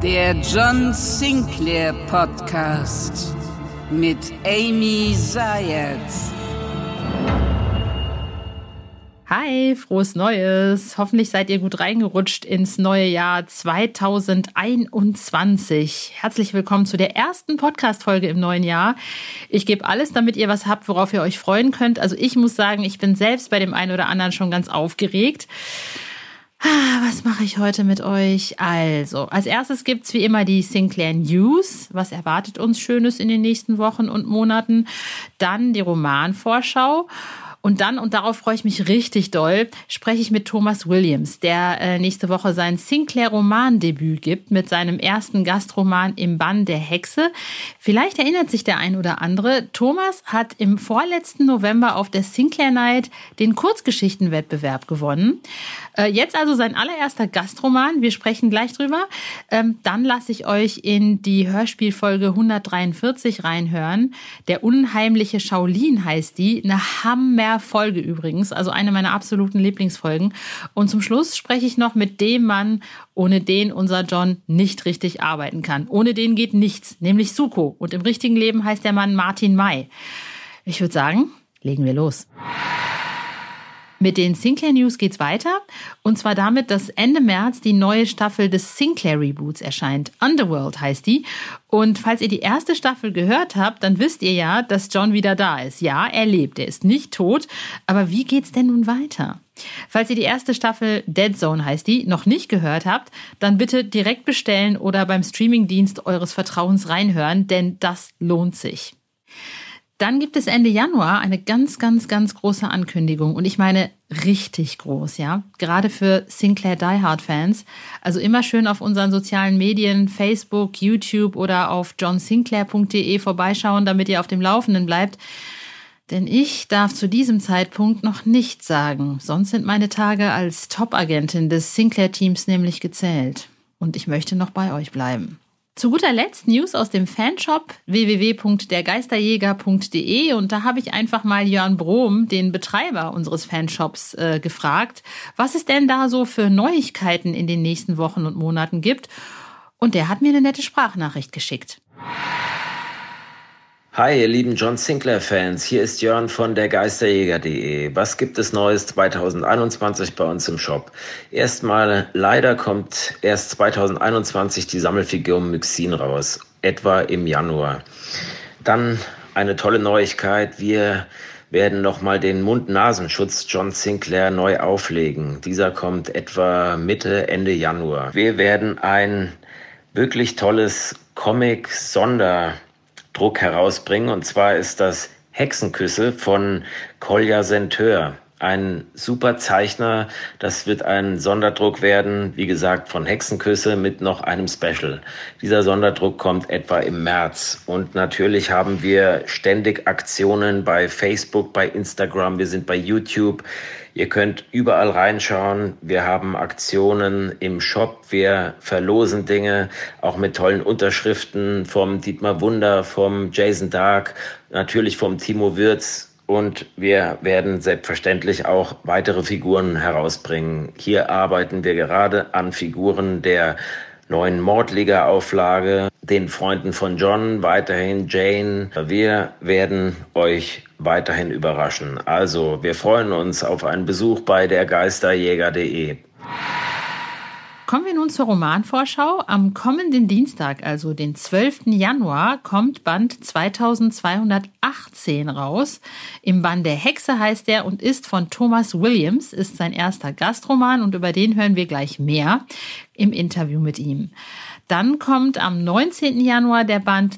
Der John Sinclair Podcast mit Amy Zayat. Hi, frohes Neues. Hoffentlich seid ihr gut reingerutscht ins neue Jahr 2021. Herzlich willkommen zu der ersten Podcast-Folge im neuen Jahr. Ich gebe alles, damit ihr was habt, worauf ihr euch freuen könnt. Also ich muss sagen, ich bin selbst bei dem einen oder anderen schon ganz aufgeregt. Was mache ich heute mit euch? Also, als erstes gibt's wie immer die Sinclair News. Was erwartet uns Schönes in den nächsten Wochen und Monaten? Dann die Romanvorschau. Und dann, und darauf freue ich mich richtig doll, spreche ich mit Thomas Williams, der nächste Woche sein Sinclair-Romandebüt gibt mit seinem ersten Gastroman im Bann der Hexe. Vielleicht erinnert sich der ein oder andere. Thomas hat im vorletzten November auf der Sinclair Night den Kurzgeschichtenwettbewerb gewonnen. Jetzt also sein allererster Gastroman. Wir sprechen gleich drüber. Dann lasse ich euch in die Hörspielfolge 143 reinhören. Der unheimliche Shaolin heißt die. Eine Hammerfolge übrigens. Also eine meiner absoluten Lieblingsfolgen. Und zum Schluss spreche ich noch mit dem Mann, ohne den unser John nicht richtig arbeiten kann. Ohne den geht nichts, nämlich Suko. Und im richtigen Leben heißt der Mann Martin May. Ich würde sagen, legen wir los. Mit den Sinclair News geht's weiter. Und zwar damit, dass Ende März die neue Staffel des Sinclair Reboots erscheint. Underworld heißt die. Und falls ihr die erste Staffel gehört habt, dann wisst ihr ja, dass John wieder da ist. Ja, er lebt, er ist nicht tot. Aber wie geht's denn nun weiter? Falls ihr die erste Staffel Dead Zone heißt die, noch nicht gehört habt, dann bitte direkt bestellen oder beim Streamingdienst eures Vertrauens reinhören, denn das lohnt sich. Dann gibt es Ende Januar eine ganz, ganz, ganz große Ankündigung. Und ich meine richtig groß, ja. Gerade für Sinclair Die Hard Fans. Also immer schön auf unseren sozialen Medien, Facebook, YouTube oder auf johnsinclair.de vorbeischauen, damit ihr auf dem Laufenden bleibt. Denn ich darf zu diesem Zeitpunkt noch nichts sagen. Sonst sind meine Tage als Top-Agentin des Sinclair-Teams nämlich gezählt. Und ich möchte noch bei euch bleiben. Zu guter Letzt News aus dem Fanshop www.dergeisterjäger.de und da habe ich einfach mal Jörn Brohm, den Betreiber unseres Fanshops, gefragt, was es denn da so für Neuigkeiten in den nächsten Wochen und Monaten gibt. Und der hat mir eine nette Sprachnachricht geschickt. Hi, ihr lieben John Sinclair-Fans, hier ist Jörn von dergeisterjäger.de. Was gibt es Neues 2021 bei uns im Shop? Erstmal, leider kommt erst 2021 die Sammelfigur Myxin raus, etwa im Januar. Dann eine tolle Neuigkeit, wir werden nochmal den Mund-Nasenschutz John Sinclair neu auflegen. Dieser kommt etwa Mitte, Ende Januar. Wir werden ein wirklich tolles Comic-Sonderdruck herausbringen. Und zwar ist das Hexenküsse von Kolja Senteur. Ein super Zeichner. Das wird ein Sonderdruck werden, wie gesagt, von Hexenküsse mit noch einem Special. Dieser Sonderdruck kommt etwa im März. Und natürlich haben wir ständig Aktionen bei Facebook, bei Instagram. Wir sind bei YouTube. Ihr könnt überall reinschauen. Wir haben Aktionen im Shop. Wir verlosen Dinge, auch mit tollen Unterschriften vom Dietmar Wunder, vom Jason Dark, natürlich vom Timo Würz. Und wir werden selbstverständlich auch weitere Figuren herausbringen. Hier arbeiten wir gerade an Figuren der neuen Mordliga-Auflage, den Freunden von John, weiterhin Jane. Wir werden euch weiterhin überraschen. Also, wir freuen uns auf einen Besuch bei dergeisterjäger.de. Kommen wir nun zur Romanvorschau. Am kommenden Dienstag, also den 12. Januar, kommt Band 2218 raus. Im Bann der Hexe heißt er und ist von Thomas Williams, ist sein erster Gastroman und über den hören wir gleich mehr im Interview mit ihm. Dann kommt am 19. Januar der Band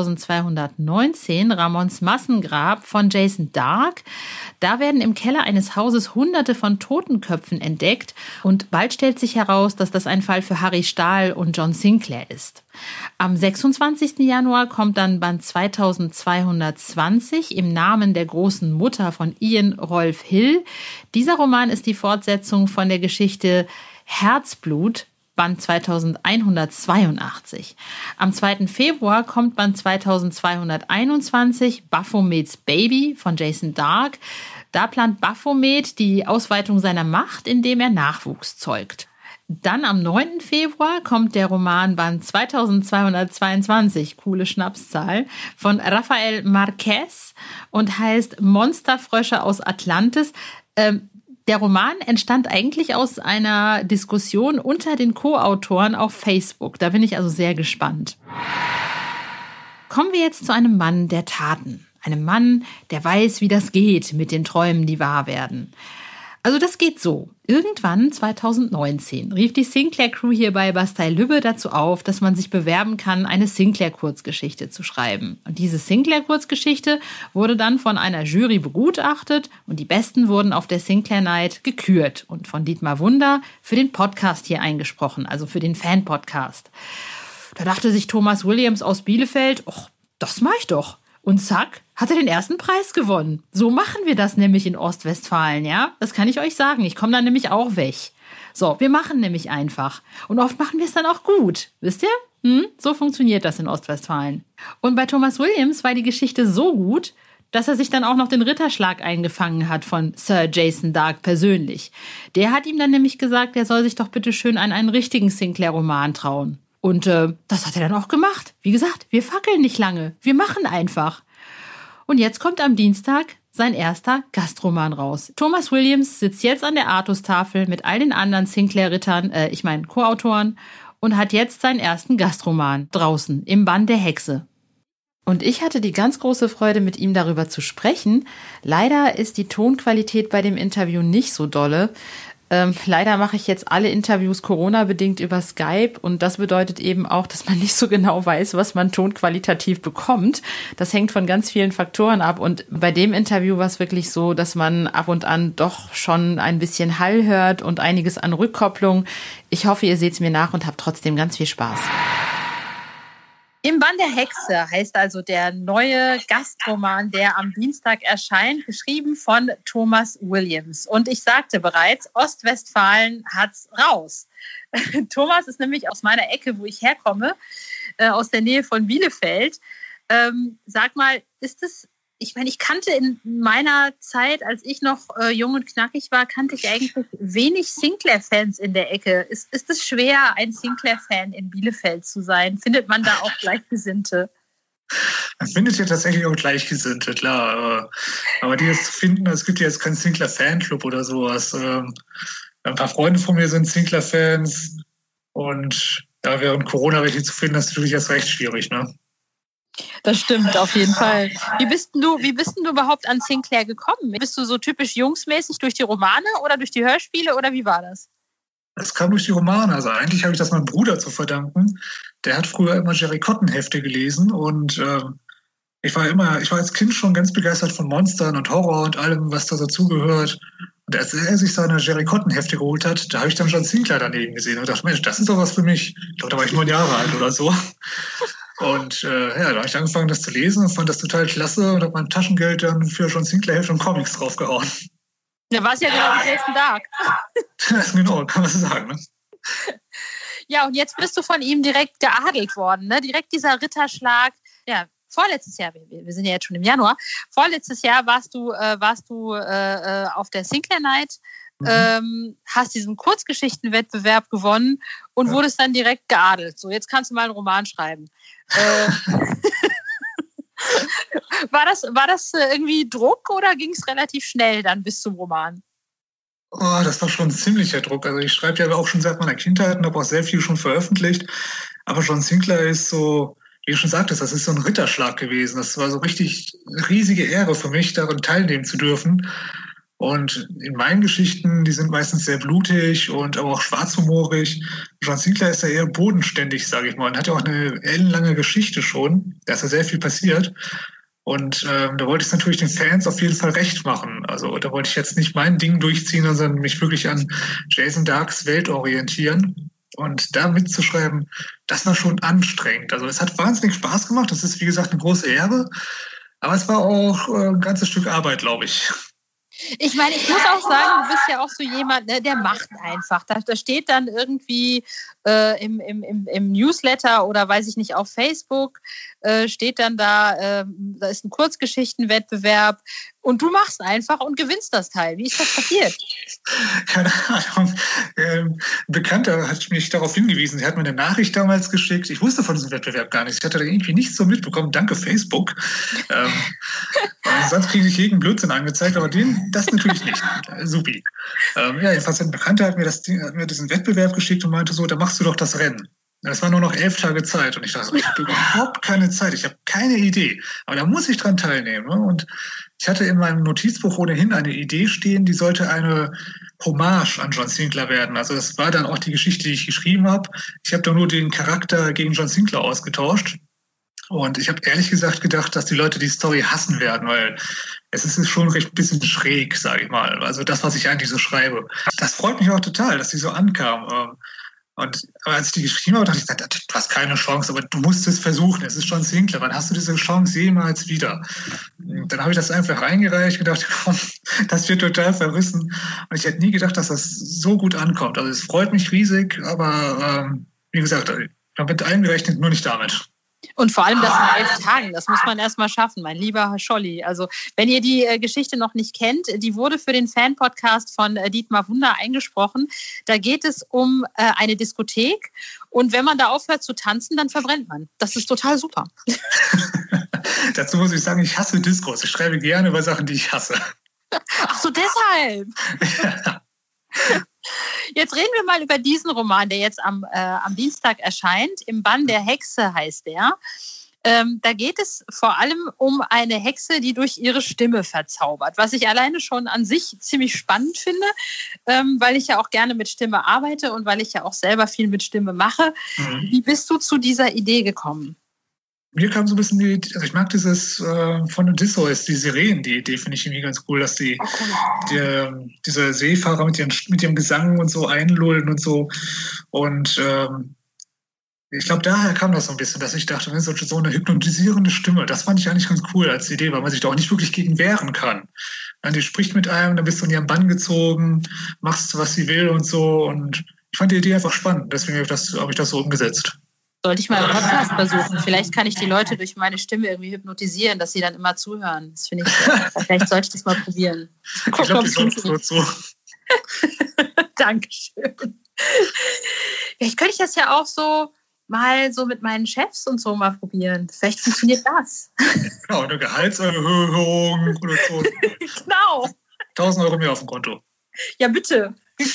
2219, Ramons Massengrab von Jason Dark. Da werden im Keller eines Hauses Hunderte von Totenköpfen entdeckt und bald stellt sich heraus, dass das ein Fall für Harry Stahl und John Sinclair ist. Am 26. Januar kommt dann Band 2220 im Namen der großen Mutter von Ian Rolf Hill. Dieser Roman ist die Fortsetzung von der Geschichte Herzblut, Band 2182. Am 2. Februar kommt Band 2221, Baphomets Baby von Jason Dark. Da plant Baphomet die Ausweitung seiner Macht, indem er Nachwuchs zeugt. Dann am 9. Februar kommt der Romanband 2222, coole Schnapszahl, von Rafael Marquez und heißt Monsterfrösche aus Atlantis. Der Roman entstand eigentlich aus einer Diskussion unter den Co-Autoren auf Facebook. Da bin ich also sehr gespannt. Kommen wir jetzt zu einem Mann der Taten. Einem Mann, der weiß, wie das geht mit den Träumen, die wahr werden. Also das geht so. Irgendwann 2019 rief die Sinclair-Crew hier bei Bastei-Lübbe dazu auf, dass man sich bewerben kann, eine Sinclair-Kurzgeschichte zu schreiben. Und diese Sinclair-Kurzgeschichte wurde dann von einer Jury begutachtet und die Besten wurden auf der Sinclair Night gekürt und von Dietmar Wunder für den Podcast hier eingesprochen, also für den Fan-Podcast. Da dachte sich Thomas Williams aus Bielefeld, ach, das mach ich doch. Und zack, hat er den ersten Preis gewonnen. So machen wir das nämlich in Ostwestfalen, ja? Das kann ich euch sagen. Ich komme da nämlich auch weg. So, wir machen nämlich einfach. Und oft machen wir es dann auch gut. Wisst ihr? So funktioniert das in Ostwestfalen. Und bei Thomas Williams war die Geschichte so gut, dass er sich dann auch noch den Ritterschlag eingefangen hat von Sir Jason Dark persönlich. Der hat ihm dann nämlich gesagt, er soll sich doch bitte schön an einen richtigen Sinclair-Roman trauen. Und das hat er dann auch gemacht. Wie gesagt, wir fackeln nicht lange. Wir machen einfach. Und jetzt kommt am Dienstag sein erster Gastroman raus. Thomas Williams sitzt jetzt an der Artus-Tafel mit all den anderen Sinclair-Rittern, Co-Autoren, und hat jetzt seinen ersten Gastroman draußen im Bann der Hexe. Und ich hatte die ganz große Freude, mit ihm darüber zu sprechen. Leider ist die Tonqualität bei dem Interview nicht so dolle. Leider mache ich jetzt alle Interviews Corona-bedingt über Skype und das bedeutet eben auch, dass man nicht so genau weiß, was man tonqualitativ bekommt. Das hängt von ganz vielen Faktoren ab und bei dem Interview war es wirklich so, dass man ab und an doch schon ein bisschen Hall hört und einiges an Rückkopplung. Ich hoffe, ihr seht es mir nach und habt trotzdem ganz viel Spaß. Im Bann der Hexe heißt also der neue Gastroman, der am Dienstag erscheint, geschrieben von Thomas Williams. Und ich sagte bereits, Ostwestfalen hat's raus. Thomas ist nämlich aus meiner Ecke, wo ich herkomme, aus der Nähe von Bielefeld. Sag mal, ist es... Ich meine, ich kannte in meiner Zeit, als ich noch jung und knackig war, kannte ich eigentlich wenig Sinclair-Fans in der Ecke. Ist es schwer, ein Sinclair-Fan in Bielefeld zu sein? Findet man da auch Gleichgesinnte? Man findet ja tatsächlich auch Gleichgesinnte, klar. Aber die jetzt zu finden, es gibt ja jetzt keinen Sinclair-Fanclub oder sowas. Ein paar Freunde von mir sind Sinclair-Fans und da während Corona welche zu finden, das ist natürlich erst recht schwierig, ne? Das stimmt, auf jeden Fall. Wie bist denn du überhaupt an Sinclair gekommen? Bist du so typisch jungsmäßig durch die Romane oder durch die Hörspiele oder wie war das? Das kam durch die Romane. Also eigentlich habe ich das meinem Bruder zu verdanken. Der hat früher immer Jerry Cotton-Hefte gelesen und ich war als Kind schon ganz begeistert von Monstern und Horror und allem, was da dazugehört. Und als er sich seine Jerry Cotton-Hefte geholt hat, da habe ich dann schon Sinclair daneben gesehen und dachte, Mensch, das ist doch was für mich. Ich glaube, da war ich 9 Jahre alt oder so. Und da habe ich angefangen, das zu lesen und fand das total klasse und habe mein Taschengeld dann für John Sinclair-Hefte und Comics draufgehauen. Ja, war es ja genau wie Jason Dark. Genau, kann man so sagen. Ne? Ja, und jetzt bist du von ihm direkt geadelt worden, ne? Direkt dieser Ritterschlag. Ja, vorletztes Jahr, wir sind ja jetzt schon im Januar, vorletztes Jahr warst du auf der Sinclair Night, hast diesen Kurzgeschichtenwettbewerb gewonnen und wurdest dann direkt geadelt. So, jetzt kannst du mal einen Roman schreiben. War das irgendwie Druck oder ging es relativ schnell dann bis zum Roman? Oh, das war schon ein ziemlicher Druck. Also ich schreibe ja auch schon seit meiner Kindheit und habe auch sehr viel schon veröffentlicht. Aber John Sinclair ist so, wie du schon sagtest, das ist so ein Ritterschlag gewesen. Das war so richtig riesige Ehre für mich, daran teilnehmen zu dürfen. Und in meinen Geschichten, die sind meistens sehr blutig und aber auch schwarzhumorig. John Sinclair ist ja eher bodenständig, sage ich mal, und hat ja auch eine ellenlange Geschichte schon. Da ist ja sehr viel passiert. Und da wollte ich es natürlich den Fans auf jeden Fall recht machen. Also da wollte ich jetzt nicht mein Ding durchziehen, sondern mich wirklich an Jason Darks Welt orientieren. Und da mitzuschreiben, das war schon anstrengend. Also es hat wahnsinnig Spaß gemacht. Das ist, wie gesagt, eine große Ehre. Aber es war auch ein ganzes Stück Arbeit, glaube ich. Ich meine, ich muss auch sagen, du bist ja auch so jemand, ne, der macht einfach. Da steht dann irgendwie im Newsletter oder weiß ich nicht, auf Facebook steht dann da ist ein Kurzgeschichtenwettbewerb. Und du machst einfach und gewinnst das Teil. Wie ist das passiert? Keine Ahnung. Ein Bekannter hat mich darauf hingewiesen. Er hat mir eine Nachricht damals geschickt. Ich wusste von diesem Wettbewerb gar nichts. Ich hatte da irgendwie nichts so mitbekommen. Danke, Facebook. Sonst kriege ich jeden Blödsinn angezeigt, aber das natürlich nicht. Supi. Jedenfalls ein Bekannter hat mir diesen Wettbewerb geschickt und meinte so, da machst du doch das Rennen. Es war nur noch 11 Tage Zeit und ich dachte, ich habe überhaupt keine Zeit, ich habe keine Idee, aber da muss ich dran teilnehmen. Ne? Und ich hatte in meinem Notizbuch ohnehin eine Idee stehen, die sollte eine Hommage an John Sinclair werden. Also das war dann auch die Geschichte, die ich geschrieben habe. Ich habe da nur den Charakter gegen John Sinclair ausgetauscht und ich habe ehrlich gesagt gedacht, dass die Leute die Story hassen werden, weil es ist schon recht ein bisschen schräg, sage ich mal. Also das, was ich eigentlich so schreibe. Das freut mich auch total, dass die so ankam. Aber als ich die geschrieben habe, dachte ich, du hast keine Chance, aber du musst es versuchen. Es ist John Sinclair. Wann hast du diese Chance jemals wieder? Und dann habe ich das einfach reingereicht, gedacht, komm, das wird total verrissen. Und ich hätte nie gedacht, dass das so gut ankommt. Also es freut mich riesig, aber wie gesagt, damit eingerechnet, nur nicht damit. Und vor allem das in 11 Tagen, das muss man erstmal schaffen, mein lieber Herr Scholli. Also wenn ihr die Geschichte noch nicht kennt, die wurde für den Fan-Podcast von Dietmar Wunder eingesprochen. Da geht es um eine Diskothek und wenn man da aufhört zu tanzen, dann verbrennt man. Das ist total super. Dazu muss ich sagen, ich hasse Diskos. Ich schreibe gerne über Sachen, die ich hasse. Ach so, deshalb. Ja. Jetzt reden wir mal über diesen Roman, der jetzt am Dienstag erscheint. Im Bann der Hexe heißt der. Da geht es vor allem um eine Hexe, die durch ihre Stimme verzaubert. Was ich alleine schon an sich ziemlich spannend finde, weil ich ja auch gerne mit Stimme arbeite und weil ich ja auch selber viel mit Stimme mache. Wie bist du zu dieser Idee gekommen? Mir kam so ein bisschen also ich mag dieses von Odysseus, die Sirenen, die Idee finde ich irgendwie ganz cool, dass diese Seefahrer mit ihrem Gesang und so einlullen und so. Und ich glaube, daher kam das so ein bisschen, dass ich dachte, so eine hypnotisierende Stimme, das fand ich eigentlich ganz cool als Idee, weil man sich da auch nicht wirklich gegen wehren kann. Die spricht mit einem, dann bist du in ihren Bann gezogen, machst, was sie will und so. Und ich fand die Idee einfach spannend, deswegen habe ich das so umgesetzt. Sollte ich mal im Podcast versuchen. Vielleicht kann ich die Leute durch meine Stimme irgendwie hypnotisieren, dass sie dann immer zuhören. Das finde ich, vielleicht sollte ich das mal probieren. Ich glaube, die sonst so zu. Dankeschön. Vielleicht könnte ich das ja auch so mal so mit meinen Chefs und so mal probieren. Vielleicht funktioniert das. Genau, eine Gehaltserhöhung oder so. Genau. 1.000 Euro mehr auf dem Konto. Ja, bitte.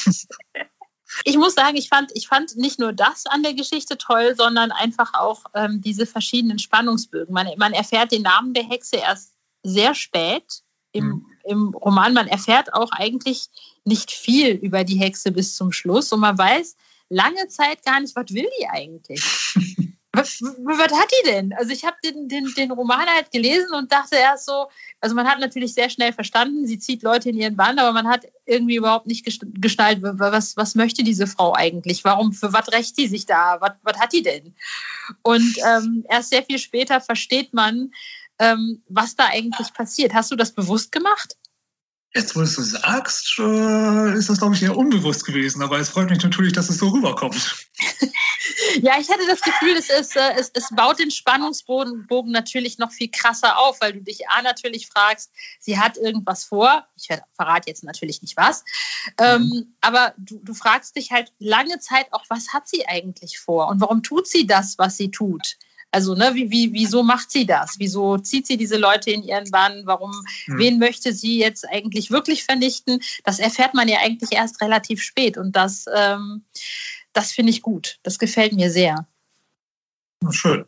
Ich muss sagen, ich fand nicht nur das an der Geschichte toll, sondern einfach auch diese verschiedenen Spannungsbögen. Man erfährt den Namen der Hexe erst sehr spät im Roman. Man erfährt auch eigentlich nicht viel über die Hexe bis zum Schluss. Und man weiß lange Zeit gar nicht, was will die eigentlich? Was hat die denn? Also ich habe den Roman halt gelesen und dachte erst so, also man hat natürlich sehr schnell verstanden, sie zieht Leute in ihren Bann, aber man hat irgendwie überhaupt nicht gestaltet, was möchte diese Frau eigentlich? Für was rächt die sich da? Was hat die denn? Und erst sehr viel später versteht man, was da eigentlich passiert. Hast du das bewusst gemacht? Jetzt, wo du es so sagst, ist das, glaube ich, eher unbewusst gewesen. Aber es freut mich natürlich, dass es so rüberkommt. Ja, ich hatte das Gefühl, es baut den Spannungsbogen natürlich noch viel krasser auf, weil du dich natürlich fragst, sie hat irgendwas vor. Ich verrate jetzt natürlich nicht was. Aber du fragst dich halt lange Zeit auch, was hat sie eigentlich vor? Und warum tut sie das, was sie tut? Also, wieso macht sie das? Wieso zieht sie diese Leute in ihren Bann? Wen möchte sie jetzt eigentlich wirklich vernichten? Das erfährt man ja eigentlich erst relativ spät. Und das finde ich gut. Das gefällt mir sehr. Schön.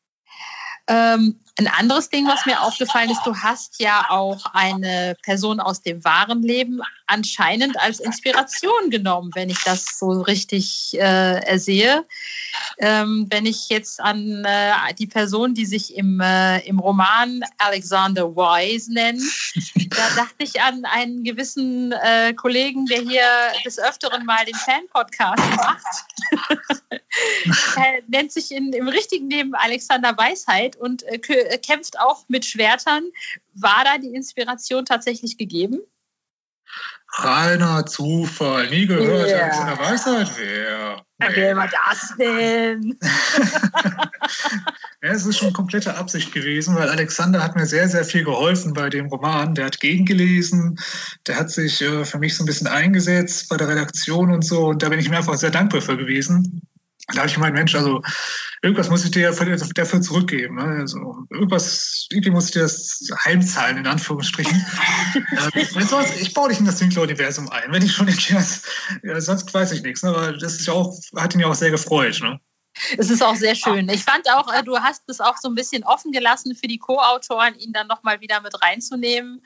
Ein anderes Ding, was mir aufgefallen ist, du hast ja auch eine Person aus dem wahren Leben anscheinend als Inspiration genommen, wenn ich das so richtig ersehe. Wenn ich jetzt an die Person, die sich im Roman Alexander Wise nennt, da dachte ich an einen gewissen Kollegen, der hier des Öfteren mal den Fan-Podcast macht. Er nennt sich im richtigen Leben Alexander Weisheit und kämpft auch mit Schwertern. War da die Inspiration tatsächlich gegeben? Reiner Zufall. Nie gehört. Ja. Von der Weisheit? Wer? Wer war das denn? Ja, es ist schon komplette Absicht gewesen, weil Alexander hat mir sehr, sehr viel geholfen bei dem Roman. Der hat gegengelesen, der hat sich für mich so ein bisschen eingesetzt bei der Redaktion und so. Und da bin ich mir einfach sehr dankbar für gewesen. Da habe ich gemeint, Mensch, also irgendwas muss ich dir dafür zurückgeben. Ne? Also irgendwie muss ich dir das heimzahlen, in Anführungsstrichen. Ich baue dich in das Sinclair-Universum ein, wenn ich schon erklär's. Ja, sonst weiß ich nichts. Ne? Aber das ist ja auch, hat ihn ja auch sehr gefreut. Ne? Es ist auch sehr schön. Ich fand auch, du hast es auch so ein bisschen offen gelassen für die Co-Autoren, ihn dann nochmal wieder mit reinzunehmen.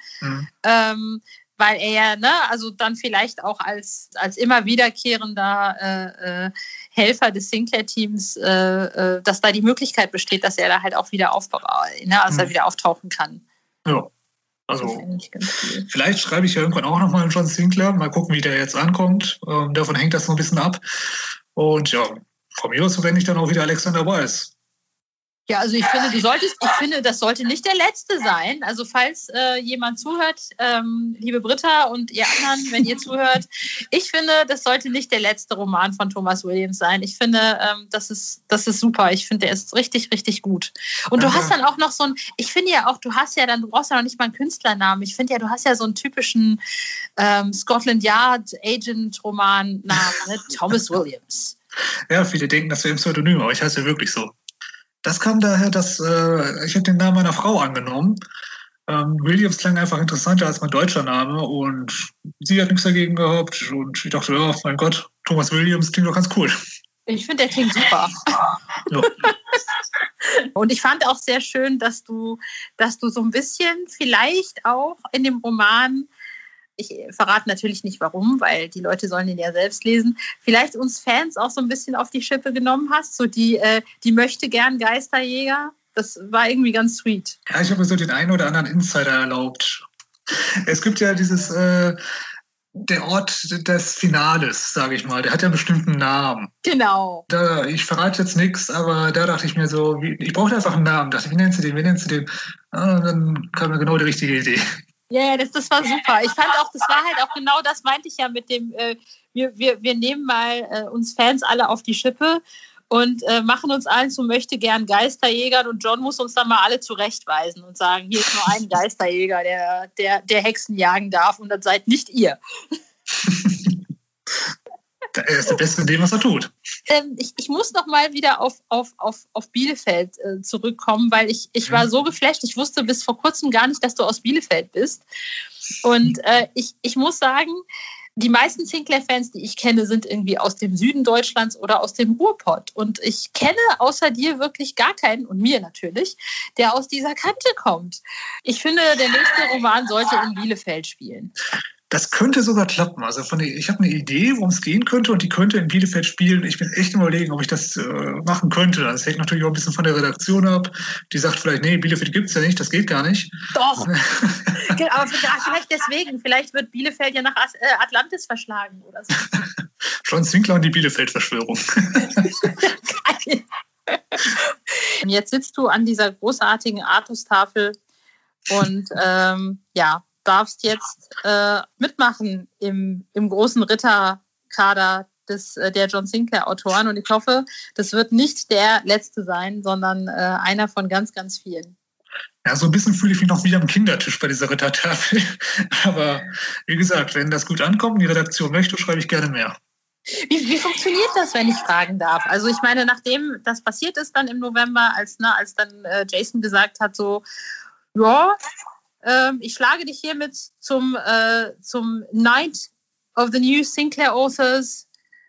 Weil er ja, ne, also dann vielleicht auch als immer wiederkehrender Helfer des Sinclair-Teams, dass da die Möglichkeit besteht, dass er da halt auch wieder er wieder auftauchen kann. Ja, also vielleicht schreibe ich ja irgendwann auch nochmal John Sinclair, mal gucken, wie der jetzt ankommt. Davon hängt das so ein bisschen ab. Und ja, von mir aus verwende ich dann auch wieder Alexander Weiss. Ja, also ich finde, das sollte nicht der letzte sein. Also falls jemand zuhört, liebe Britta und ihr anderen, wenn ihr zuhört, ich finde, das sollte nicht der letzte Roman von Thomas Williams sein. Ich finde, das ist super. Ich finde, der ist richtig, richtig gut. Und du hast dann auch noch ich finde ja auch, du brauchst ja noch nicht mal einen Künstlernamen. Ich finde ja, du hast ja so einen typischen Scotland Yard Agent-Roman-Namen, ne? Thomas Williams. Ja, viele denken, das wäre ein Pseudonym, aber ich heiße ja wirklich so. Das kam daher, dass ich habe den Namen meiner Frau angenommen. Williams klang einfach interessanter als mein deutscher Name und sie hat nichts dagegen gehabt. Und ich dachte, ja, mein Gott, Thomas Williams klingt doch ganz cool. Ich finde, der klingt super. Ja. Und ich fand auch sehr schön, dass du so ein bisschen vielleicht auch in dem Roman, ich verrate natürlich nicht warum, weil die Leute sollen ihn ja selbst lesen, vielleicht uns Fans auch so ein bisschen auf die Schippe genommen hast, so die möchte gern Geisterjäger. Das war irgendwie ganz sweet. Ja, ich habe mir so den einen oder anderen Insider erlaubt. Es gibt ja der Ort des Finales, sage ich mal, der hat ja einen bestimmten Namen. Genau. Ich verrate jetzt nichts, aber da dachte ich mir so, ich brauchte einfach einen Namen. Dachte, wie nennst du den? Dann kam mir genau die richtige Idee. Ja, das war super. Ich fand auch, das war halt auch genau das, meinte ich ja mit dem, wir nehmen mal uns Fans alle auf die Schippe und machen uns allen zu möchtegern Geisterjägern und John muss uns dann mal alle zurechtweisen und sagen, hier ist nur ein Geisterjäger, der Hexen jagen darf und das seid nicht ihr. Er ist der Beste in dem, was er tut. Ich muss noch mal wieder auf Bielefeld zurückkommen, weil ich war so geflasht. Ich wusste bis vor kurzem gar nicht, dass du aus Bielefeld bist. Und ich muss sagen, die meisten Sinclair-Fans, die ich kenne, sind irgendwie aus dem Süden Deutschlands oder aus dem Ruhrpott. Und ich kenne außer dir wirklich gar keinen, und mir natürlich, der aus dieser Kante kommt. Ich finde, der nächste Roman sollte in Bielefeld spielen. Das könnte sogar klappen. Also ich habe eine Idee, worum es gehen könnte und die könnte in Bielefeld spielen. Ich bin echt überlegen, ob ich das machen könnte. Das hängt natürlich auch ein bisschen von der Redaktion ab. Die sagt vielleicht, nee, Bielefeld gibt's ja nicht, das geht gar nicht. Doch. Aber vielleicht deswegen. Vielleicht wird Bielefeld ja nach Atlantis verschlagen oder so. John Sinclair und die Bielefeld-Verschwörung. Geil. Jetzt sitzt du an dieser großartigen Artus-Tafel und darfst jetzt mitmachen im großen Ritterkader der John Sinclair-Autoren. Und ich hoffe, das wird nicht der letzte sein, sondern einer von ganz, ganz vielen. Ja, so ein bisschen fühle ich mich noch wie am Kindertisch bei dieser Rittertafel. Aber wie gesagt, wenn das gut ankommt und die Redaktion möchte, schreibe ich gerne mehr. Wie funktioniert das, wenn ich fragen darf? Also ich meine, nachdem das passiert ist dann im November, als dann Jason gesagt hat, so, ja, ich schlage dich hiermit zum Night of the New Sinclair Authors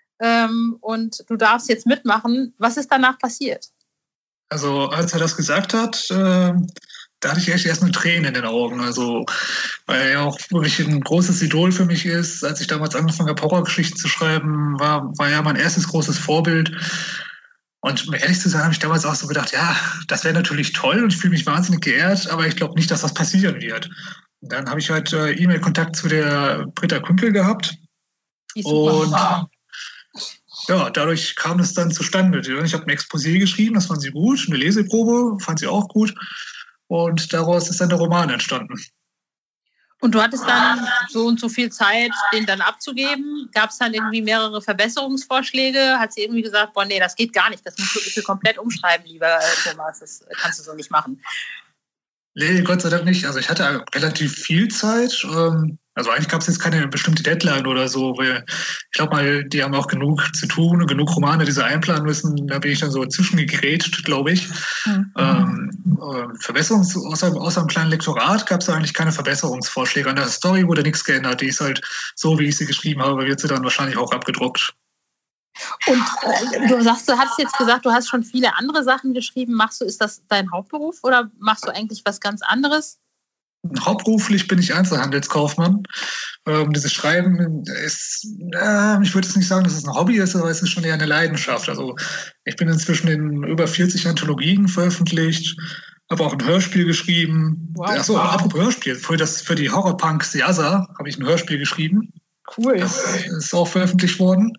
und du darfst jetzt mitmachen. Was ist danach passiert? Also als er das gesagt hat, da hatte ich echt erst eine Träne in den Augen. Also weil er auch wirklich ein großes Idol für mich ist. Als ich damals angefangen habe, Horrorgeschichten zu schreiben, war er mein erstes großes Vorbild. Und um ehrlich zu sein, habe ich damals auch so gedacht, ja, das wäre natürlich toll und ich fühle mich wahnsinnig geehrt, aber ich glaube nicht, dass das passieren wird. Und dann habe ich halt E-Mail-Kontakt zu der Britta Kunkel gehabt. Und ja, dadurch kam es dann zustande. Ich habe ein Exposé geschrieben, das fand sie gut, eine Leseprobe fand sie auch gut. Und daraus ist dann der Roman entstanden. Und du hattest dann so und so viel Zeit, den dann abzugeben. Gab es dann irgendwie mehrere Verbesserungsvorschläge? Hat sie irgendwie gesagt, boah, nee, das geht gar nicht. Das musst du bitte komplett umschreiben, lieber Thomas. Das kannst du so nicht machen. Nee, Gott sei Dank nicht. Also ich hatte relativ viel Zeit. Also eigentlich gab es jetzt keine bestimmte Deadline oder so, weil ich glaube mal, die haben auch genug zu tun und genug Romane, die sie einplanen müssen. Da bin ich dann so zwischengegrätscht, glaube ich. Außer einem kleinen Lektorat gab es eigentlich keine Verbesserungsvorschläge. An der Story wurde nichts geändert. Die ist halt so, wie ich sie geschrieben habe, wird sie dann wahrscheinlich auch abgedruckt. Und du hast jetzt gesagt, du hast schon viele andere Sachen geschrieben. Ist das dein Hauptberuf oder machst du eigentlich was ganz anderes? Hauptberuflich bin ich Einzelhandelskaufmann. Dieses Schreiben ist, ich würde jetzt nicht sagen, dass es ein Hobby ist, aber es ist schon eher eine Leidenschaft. Also ich bin inzwischen in über 40 Anthologien veröffentlicht, habe auch ein Hörspiel geschrieben. Wow. Achso, apropos Hörspiel, für die Horrorpunk Siasa habe ich ein Hörspiel geschrieben. Cool. Das ist auch veröffentlicht worden.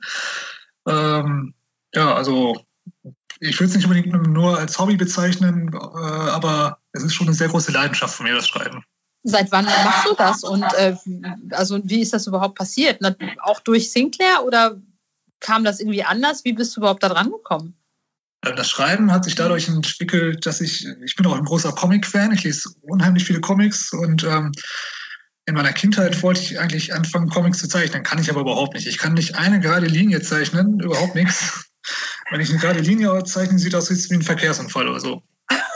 Also ich würde es nicht unbedingt nur als Hobby bezeichnen, aber es ist schon eine sehr große Leidenschaft von mir, das Schreiben. Seit wann machst du das und wie ist das überhaupt passiert? Auch durch Sinclair oder kam das irgendwie anders? Wie bist du überhaupt da dran gekommen? Das Schreiben hat sich dadurch entwickelt, dass ich bin auch ein großer Comic-Fan, ich lese unheimlich viele Comics und in meiner Kindheit wollte ich eigentlich anfangen, Comics zu zeichnen, kann ich aber überhaupt nicht. Ich kann nicht eine gerade Linie zeichnen, überhaupt nichts. Wenn ich eine gerade Linie zeichne, sieht das aus wie ein Verkehrsunfall oder so.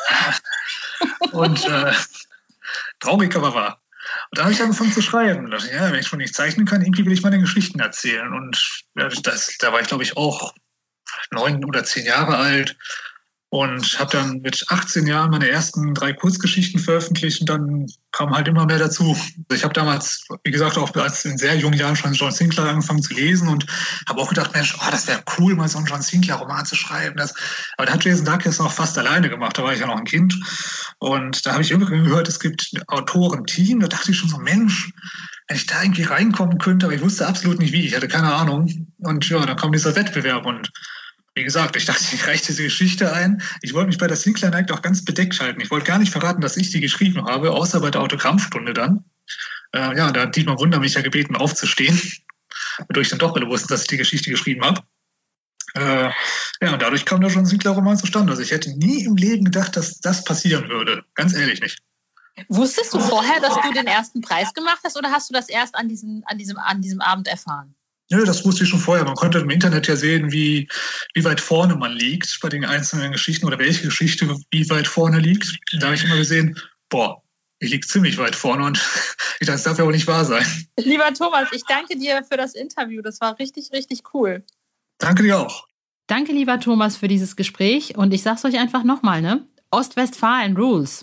Und traurig aber wahr. Und da habe ich angefangen zu schreiben. Und dachte, wenn ich schon nicht zeichnen kann, irgendwie will ich meine Geschichten erzählen. Und da war ich, glaube ich, auch 9 oder 10 Jahre alt. Und habe dann mit 18 Jahren meine ersten 3 Kurzgeschichten veröffentlicht und dann kam halt immer mehr dazu. Ich habe damals, wie gesagt, auch in sehr jungen Jahren schon John Sinclair angefangen zu lesen und habe auch gedacht, Mensch, das wäre cool, mal so einen John Sinclair-Roman zu schreiben. Aber da hat Jason Darkness noch fast alleine gemacht, da war ich ja noch ein Kind. Und da habe ich irgendwie gehört, es gibt ein Autorenteam, da dachte ich schon so, Mensch, wenn ich da irgendwie reinkommen könnte, aber ich wusste absolut nicht wie, ich hatte keine Ahnung. Und ja, dann kam dieser Wettbewerb und wie gesagt, ich dachte, ich reiche diese Geschichte ein. Ich wollte mich bei der Sinclair Night auch ganz bedeckt halten. Ich wollte gar nicht verraten, dass ich die geschrieben habe, außer bei der Autogrammstunde dann. Da hat Dietmar Wunder mich ja gebeten, aufzustehen, wodurch ich dann doch alle wussten, dass ich die Geschichte geschrieben habe. Und dadurch kam da schon ein Sinclair-Roman zustande. Also ich hätte nie im Leben gedacht, dass das passieren würde. Ganz ehrlich nicht. Wusstest du vorher, dass du den ersten Preis gemacht hast oder hast du das erst an diesem Abend erfahren? Ja, das wusste ich schon vorher. Man konnte im Internet ja sehen, wie weit vorne man liegt bei den einzelnen Geschichten oder welche Geschichte wie weit vorne liegt. Da habe ich immer gesehen, ich liege ziemlich weit vorne und ich dachte, das darf ja wohl nicht wahr sein. Lieber Thomas, ich danke dir für das Interview. Das war richtig, richtig cool. Danke dir auch. Danke, lieber Thomas, für dieses Gespräch. Und ich sag's euch einfach nochmal, ne? Ostwestfalen Rules.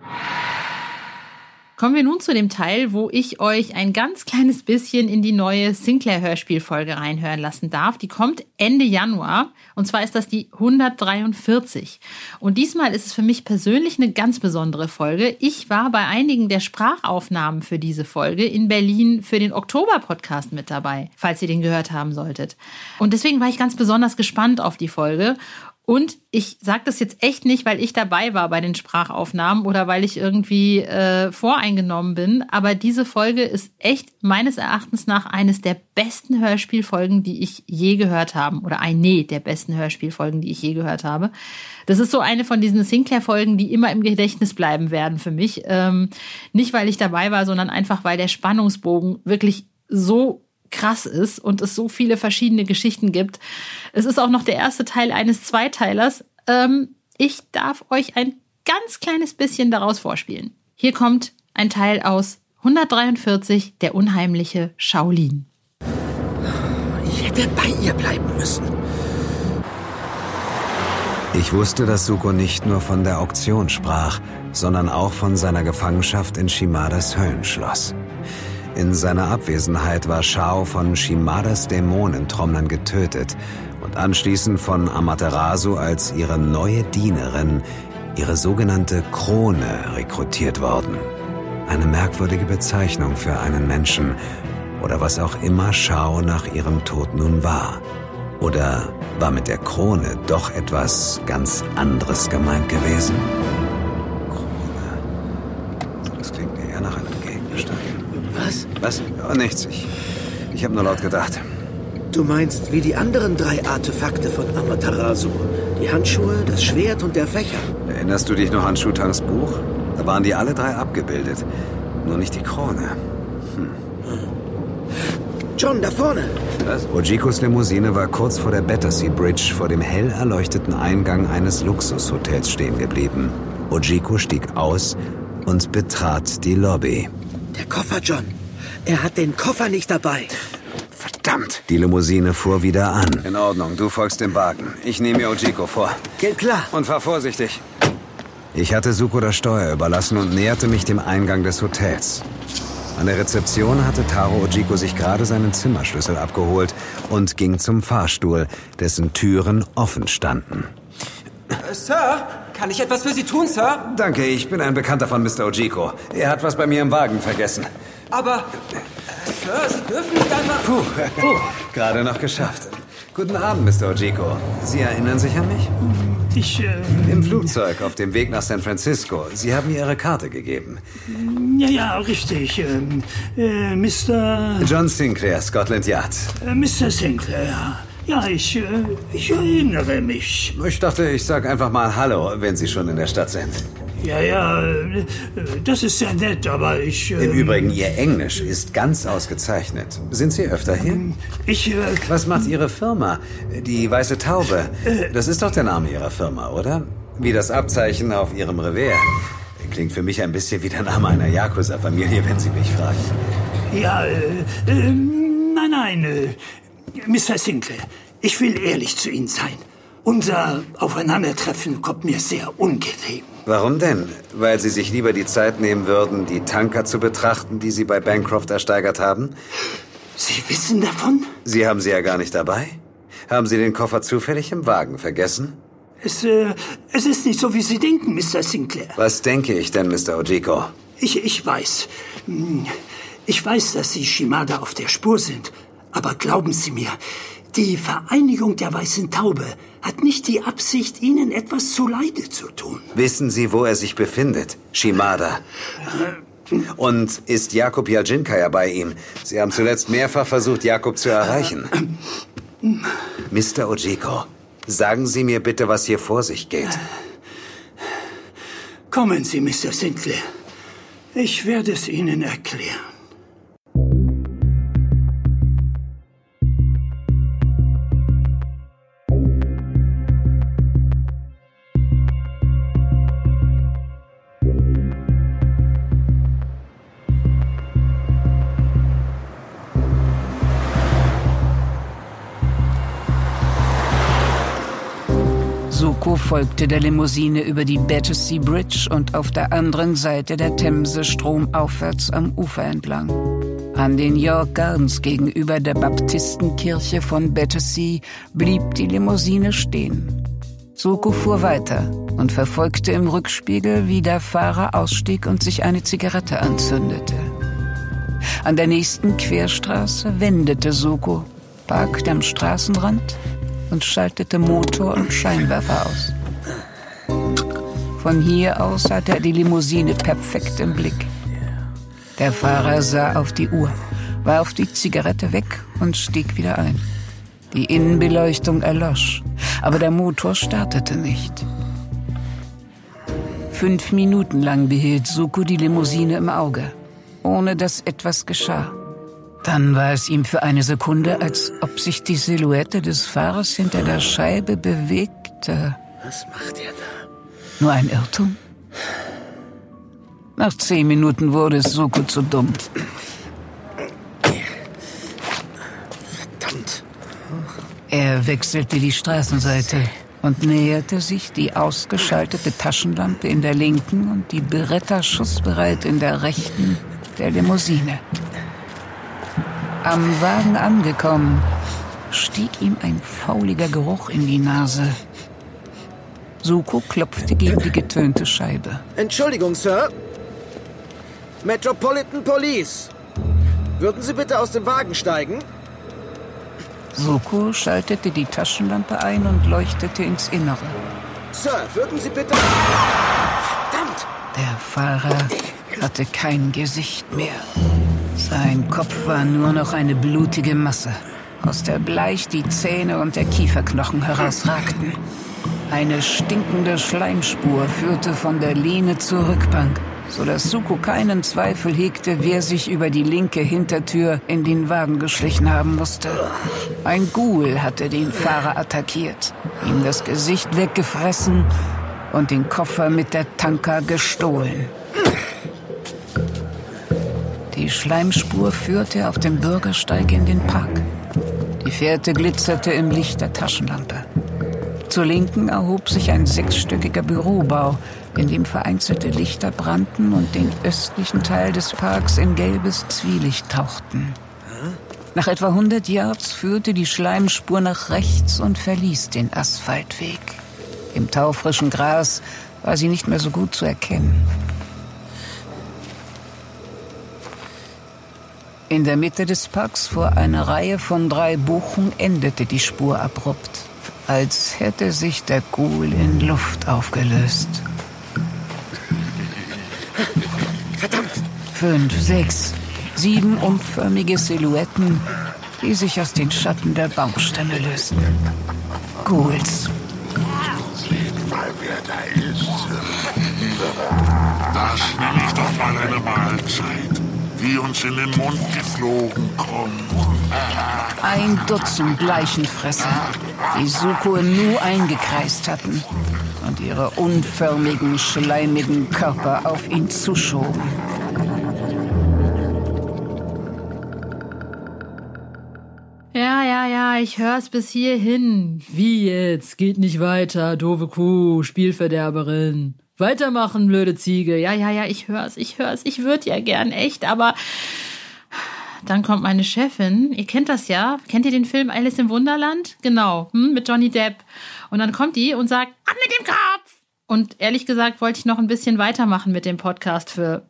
Kommen wir nun zu dem Teil, wo ich euch ein ganz kleines bisschen in die neue Sinclair-Hörspielfolge reinhören lassen darf. Die kommt Ende Januar und zwar ist das die 143. Und diesmal ist es für mich persönlich eine ganz besondere Folge. Ich war bei einigen der Sprachaufnahmen für diese Folge in Berlin für den Oktober-Podcast mit dabei, falls ihr den gehört haben solltet. Und deswegen war ich ganz besonders gespannt auf die Folge. Und ich sage das jetzt echt nicht, weil ich dabei war bei den Sprachaufnahmen oder weil ich irgendwie voreingenommen bin. Aber diese Folge ist echt meines Erachtens nach eines der besten Hörspielfolgen, die ich je gehört habe. Oder eine der besten Hörspielfolgen, die ich je gehört habe. Das ist so eine von diesen Sinclair-Folgen, die immer im Gedächtnis bleiben werden für mich. Nicht, weil ich dabei war, sondern einfach, weil der Spannungsbogen wirklich so krass ist und es so viele verschiedene Geschichten gibt. Es ist auch noch der erste Teil eines Zweiteilers. Ich darf euch ein ganz kleines bisschen daraus vorspielen. Hier kommt ein Teil aus 143, der unheimliche Shaolin. Ich hätte bei ihr bleiben müssen. Ich wusste, dass Zuko nicht nur von der Auktion sprach, sondern auch von seiner Gefangenschaft in Shimadas Höllenschloss. In seiner Abwesenheit war Shao von Shimadas Dämonentrommlern getötet und anschließend von Amaterasu als ihre neue Dienerin, ihre sogenannte Krone, rekrutiert worden. Eine merkwürdige Bezeichnung für einen Menschen oder was auch immer Shao nach ihrem Tod nun war. Oder war mit der Krone doch etwas ganz anderes gemeint gewesen? Krone. Das klingt eher nach einem Gegenstand. Was? Oh, nichts. Ich habe nur laut gedacht. Du meinst wie die anderen 3 Artefakte von Amaterasu. Die Handschuhe, das Schwert und der Fächer. Erinnerst du dich noch an Shutangs Buch? Da waren die alle 3 abgebildet. Nur nicht die Krone. John, da vorne. Was? Ojikos Limousine war kurz vor der Battersea Bridge vor dem hell erleuchteten Eingang eines Luxushotels stehen geblieben. Ojiko stieg aus und betrat die Lobby. Der Koffer, John. Er hat den Koffer nicht dabei. Verdammt! Die Limousine fuhr wieder an. In Ordnung, du folgst dem Wagen. Ich nehme mir Ojiko vor. Geht klar. Und fahr vorsichtig. Ich hatte Zuko das Steuer überlassen und näherte mich dem Eingang des Hotels. An der Rezeption hatte Taro Ojiko sich gerade seinen Zimmerschlüssel abgeholt und ging zum Fahrstuhl, dessen Türen offen standen. Sir, kann ich etwas für Sie tun, Sir? Danke, ich bin ein Bekannter von Mr. Ojiko. Er hat was bei mir im Wagen vergessen. Aber, Sir, Sie dürfen nicht einfach... Puh, gerade noch geschafft. Guten Abend, Mr. Ojiko. Sie erinnern sich an mich? Im Flugzeug auf dem Weg nach San Francisco. Sie haben mir Ihre Karte gegeben. Ja, richtig. Mr. John Sinclair, Scotland Yard. Mr. Sinclair. Ja, ich erinnere mich. Ich dachte, ich sag einfach mal Hallo, wenn Sie schon in der Stadt sind. Ja, das ist sehr nett, aber ich... Im Übrigen, Ihr Englisch ist ganz ausgezeichnet. Sind Sie öfter hier? Was macht Ihre Firma? Die Weiße Taube. Das ist doch der Name Ihrer Firma, oder? Wie das Abzeichen auf Ihrem Revers. Klingt für mich ein bisschen wie der Name einer Yakuza-Familie, wenn Sie mich fragen. Ja, nein. Mr. Sinclair, ich will ehrlich zu Ihnen sein. Unser Aufeinandertreffen kommt mir sehr ungelegen. Warum denn? Weil Sie sich lieber die Zeit nehmen würden, die Tanker zu betrachten, die Sie bei Bancroft ersteigert haben? Sie wissen davon? Sie haben sie ja gar nicht dabei. Haben Sie den Koffer zufällig im Wagen vergessen? Es ist nicht so, wie Sie denken, Mr. Sinclair. Was denke ich denn, Mr. Ojiko? Ich weiß. Ich weiß, dass Sie Shimada auf der Spur sind. Aber glauben Sie mir, die Vereinigung der Weißen Taube hat nicht die Absicht, Ihnen etwas zuleide zu tun. Wissen Sie, wo er sich befindet? Shimada. Und ist Jakob Yajinkaya bei ihm? Sie haben zuletzt mehrfach versucht, Jakob zu erreichen. Mr. Ojiko, sagen Sie mir bitte, was hier vor sich geht. Kommen Sie, Mr. Sinclair. Ich werde es Ihnen erklären. Zuko folgte der Limousine über die Battersea Bridge und auf der anderen Seite der Themse stromaufwärts am Ufer entlang. An den York Gardens gegenüber der Baptistenkirche von Battersea blieb die Limousine stehen. Zuko fuhr weiter und verfolgte im Rückspiegel, wie der Fahrer ausstieg und sich eine Zigarette anzündete. An der nächsten Querstraße wendete Zuko, parkte am Straßenrand und schaltete Motor und Scheinwerfer aus. Von hier aus hatte er die Limousine perfekt im Blick. Der Fahrer sah auf die Uhr, warf die Zigarette weg und stieg wieder ein. Die Innenbeleuchtung erlosch, aber der Motor startete nicht. 5 Minuten lang behielt Zuko die Limousine im Auge, ohne dass etwas geschah. Dann war es ihm für eine Sekunde, als ob sich die Silhouette des Fahrers hinter der Scheibe bewegte. Was macht er da? Nur ein Irrtum? Nach 10 Minuten wurde es Zuko zu dumm. Verdammt. Er wechselte die Straßenseite und näherte sich die ausgeschaltete Taschenlampe in der linken und die Beretta schussbereit in der rechten der Limousine. Am Wagen angekommen, stieg ihm ein fauliger Geruch in die Nase. Zuko klopfte gegen die getönte Scheibe. Entschuldigung, Sir. Metropolitan Police. Würden Sie bitte aus dem Wagen steigen? Zuko schaltete die Taschenlampe ein und leuchtete ins Innere. Sir, würden Sie bitte... Verdammt! Der Fahrer hatte kein Gesicht mehr. Sein Kopf war nur noch eine blutige Masse, aus der bleich die Zähne und der Kieferknochen herausragten. Eine stinkende Schleimspur führte von der Lehne zur Rückbank, sodass Zuko keinen Zweifel hegte, wer sich über die linke Hintertür in den Wagen geschlichen haben musste. Ein Ghoul hatte den Fahrer attackiert, ihm das Gesicht weggefressen und den Koffer mit der Tanka gestohlen. Die Schleimspur führte auf dem Bürgersteig in den Park. Die Fährte glitzerte im Licht der Taschenlampe. Zur Linken erhob sich ein 6-stöckiger Bürobau, in dem vereinzelte Lichter brannten und den östlichen Teil des Parks in gelbes Zwielicht tauchten. Nach etwa 100 Yards führte die Schleimspur nach rechts und verließ den Asphaltweg. Im taufrischen Gras war sie nicht mehr so gut zu erkennen. In der Mitte des Parks vor einer Reihe von 3 Buchen endete die Spur abrupt, als hätte sich der Ghoul in Luft aufgelöst. Verdammt! 5, 6, 7 umförmige Silhouetten, die sich aus den Schatten der Baumstämme lösten. Ghouls. Seht mal, wer da ist. Das nenne ich doch mal eine Mahlzeit, die uns in den Mund geflogen kommt. Ein Dutzend Leichenfresser, die Zuko im Nu eingekreist hatten und ihre unförmigen, schleimigen Körper auf ihn zuschoben. Ja, ich hör's bis hierhin. Wie jetzt? Geht nicht weiter, doofe Kuh, Spielverderberin. Weitermachen, blöde Ziege. Ja, ich hör's. Ich würde ja gern, echt, aber dann kommt meine Chefin. Ihr kennt das ja. Kennt ihr den Film Alice im Wunderland? Genau, mit Johnny Depp. Und dann kommt die und sagt, ab mit dem Kopf! Und ehrlich gesagt wollte ich noch ein bisschen weitermachen mit dem Podcast für,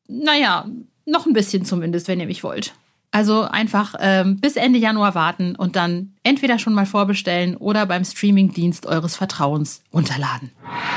noch ein bisschen zumindest, wenn ihr mich wollt. Also einfach bis Ende Januar warten und dann entweder schon mal vorbestellen oder beim Streamingdienst eures Vertrauens runterladen.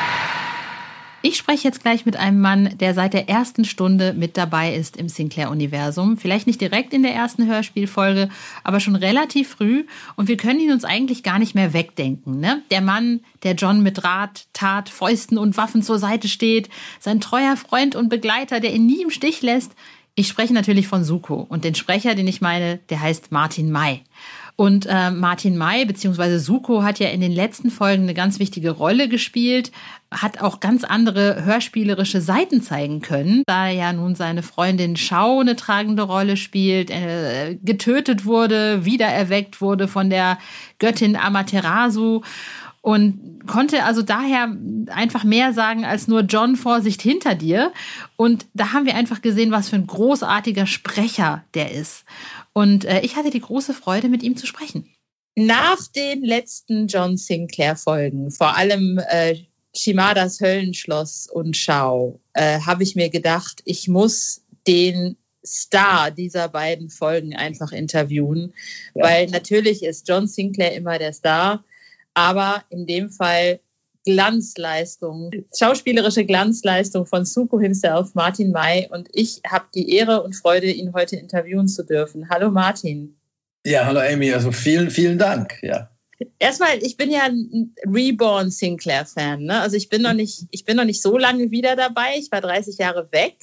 Ich spreche jetzt gleich mit einem Mann, der seit der ersten Stunde mit dabei ist im Sinclair-Universum. Vielleicht nicht direkt in der ersten Hörspielfolge, aber schon relativ früh. Und wir können ihn uns eigentlich gar nicht mehr wegdenken, ne? Der Mann, der John mit Rat, Tat, Fäusten und Waffen zur Seite steht. Sein treuer Freund und Begleiter, der ihn nie im Stich lässt. Ich spreche natürlich von Zuko. Und den Sprecher, den ich meine, der heißt Martin May. Und Martin May bzw. Zuko hat ja in den letzten Folgen eine ganz wichtige Rolle gespielt, hat auch ganz andere hörspielerische Seiten zeigen können, da ja nun seine Freundin Shao eine tragende Rolle spielt, getötet wurde, wiedererweckt wurde von der Göttin Amaterasu und konnte also daher einfach mehr sagen als nur John, Vorsicht hinter dir. Und da haben wir einfach gesehen, was für ein großartiger Sprecher der ist. Und ich hatte die große Freude, mit ihm zu sprechen. Nach den letzten John Sinclair-Folgen, vor allem Shimadas Höllenschloss und Shao, habe ich mir gedacht, ich muss den Star dieser beiden Folgen einfach interviewen. Ja. Weil natürlich ist John Sinclair immer der Star, aber in dem Fall Glanzleistung, schauspielerische Glanzleistung von Zuko himself, Martin May. Und ich habe die Ehre und Freude, ihn heute interviewen zu dürfen. Hallo Martin. Ja, hallo Amy, also vielen, vielen Dank. Ja. Erstmal, ich bin ja ein Reborn Sinclair-Fan. Ne? Also ich bin noch nicht so lange wieder dabei. Ich war 30 Jahre weg.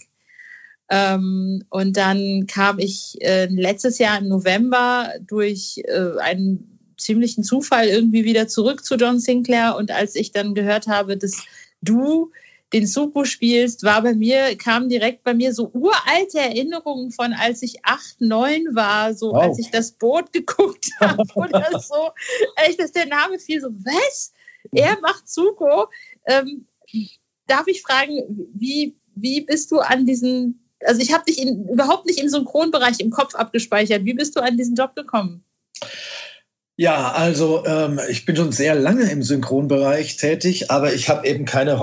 Und dann kam ich letztes Jahr im November durch einen ziemlichen Zufall irgendwie wieder zurück zu John Sinclair. Und als ich dann gehört habe, dass du den Zuko spielst, kamen direkt bei mir so uralte Erinnerungen von, als ich 8, 9 war, so wow. Als ich das Boot geguckt habe oder so. Echt, dass der Name fiel so, was? Er macht Zuko. Darf ich fragen, wie bist du an diesen, also ich habe dich überhaupt nicht im Synchronbereich im Kopf abgespeichert. Wie bist du an diesen Job gekommen? Ja, also ich bin schon sehr lange im Synchronbereich tätig, aber ich habe eben keine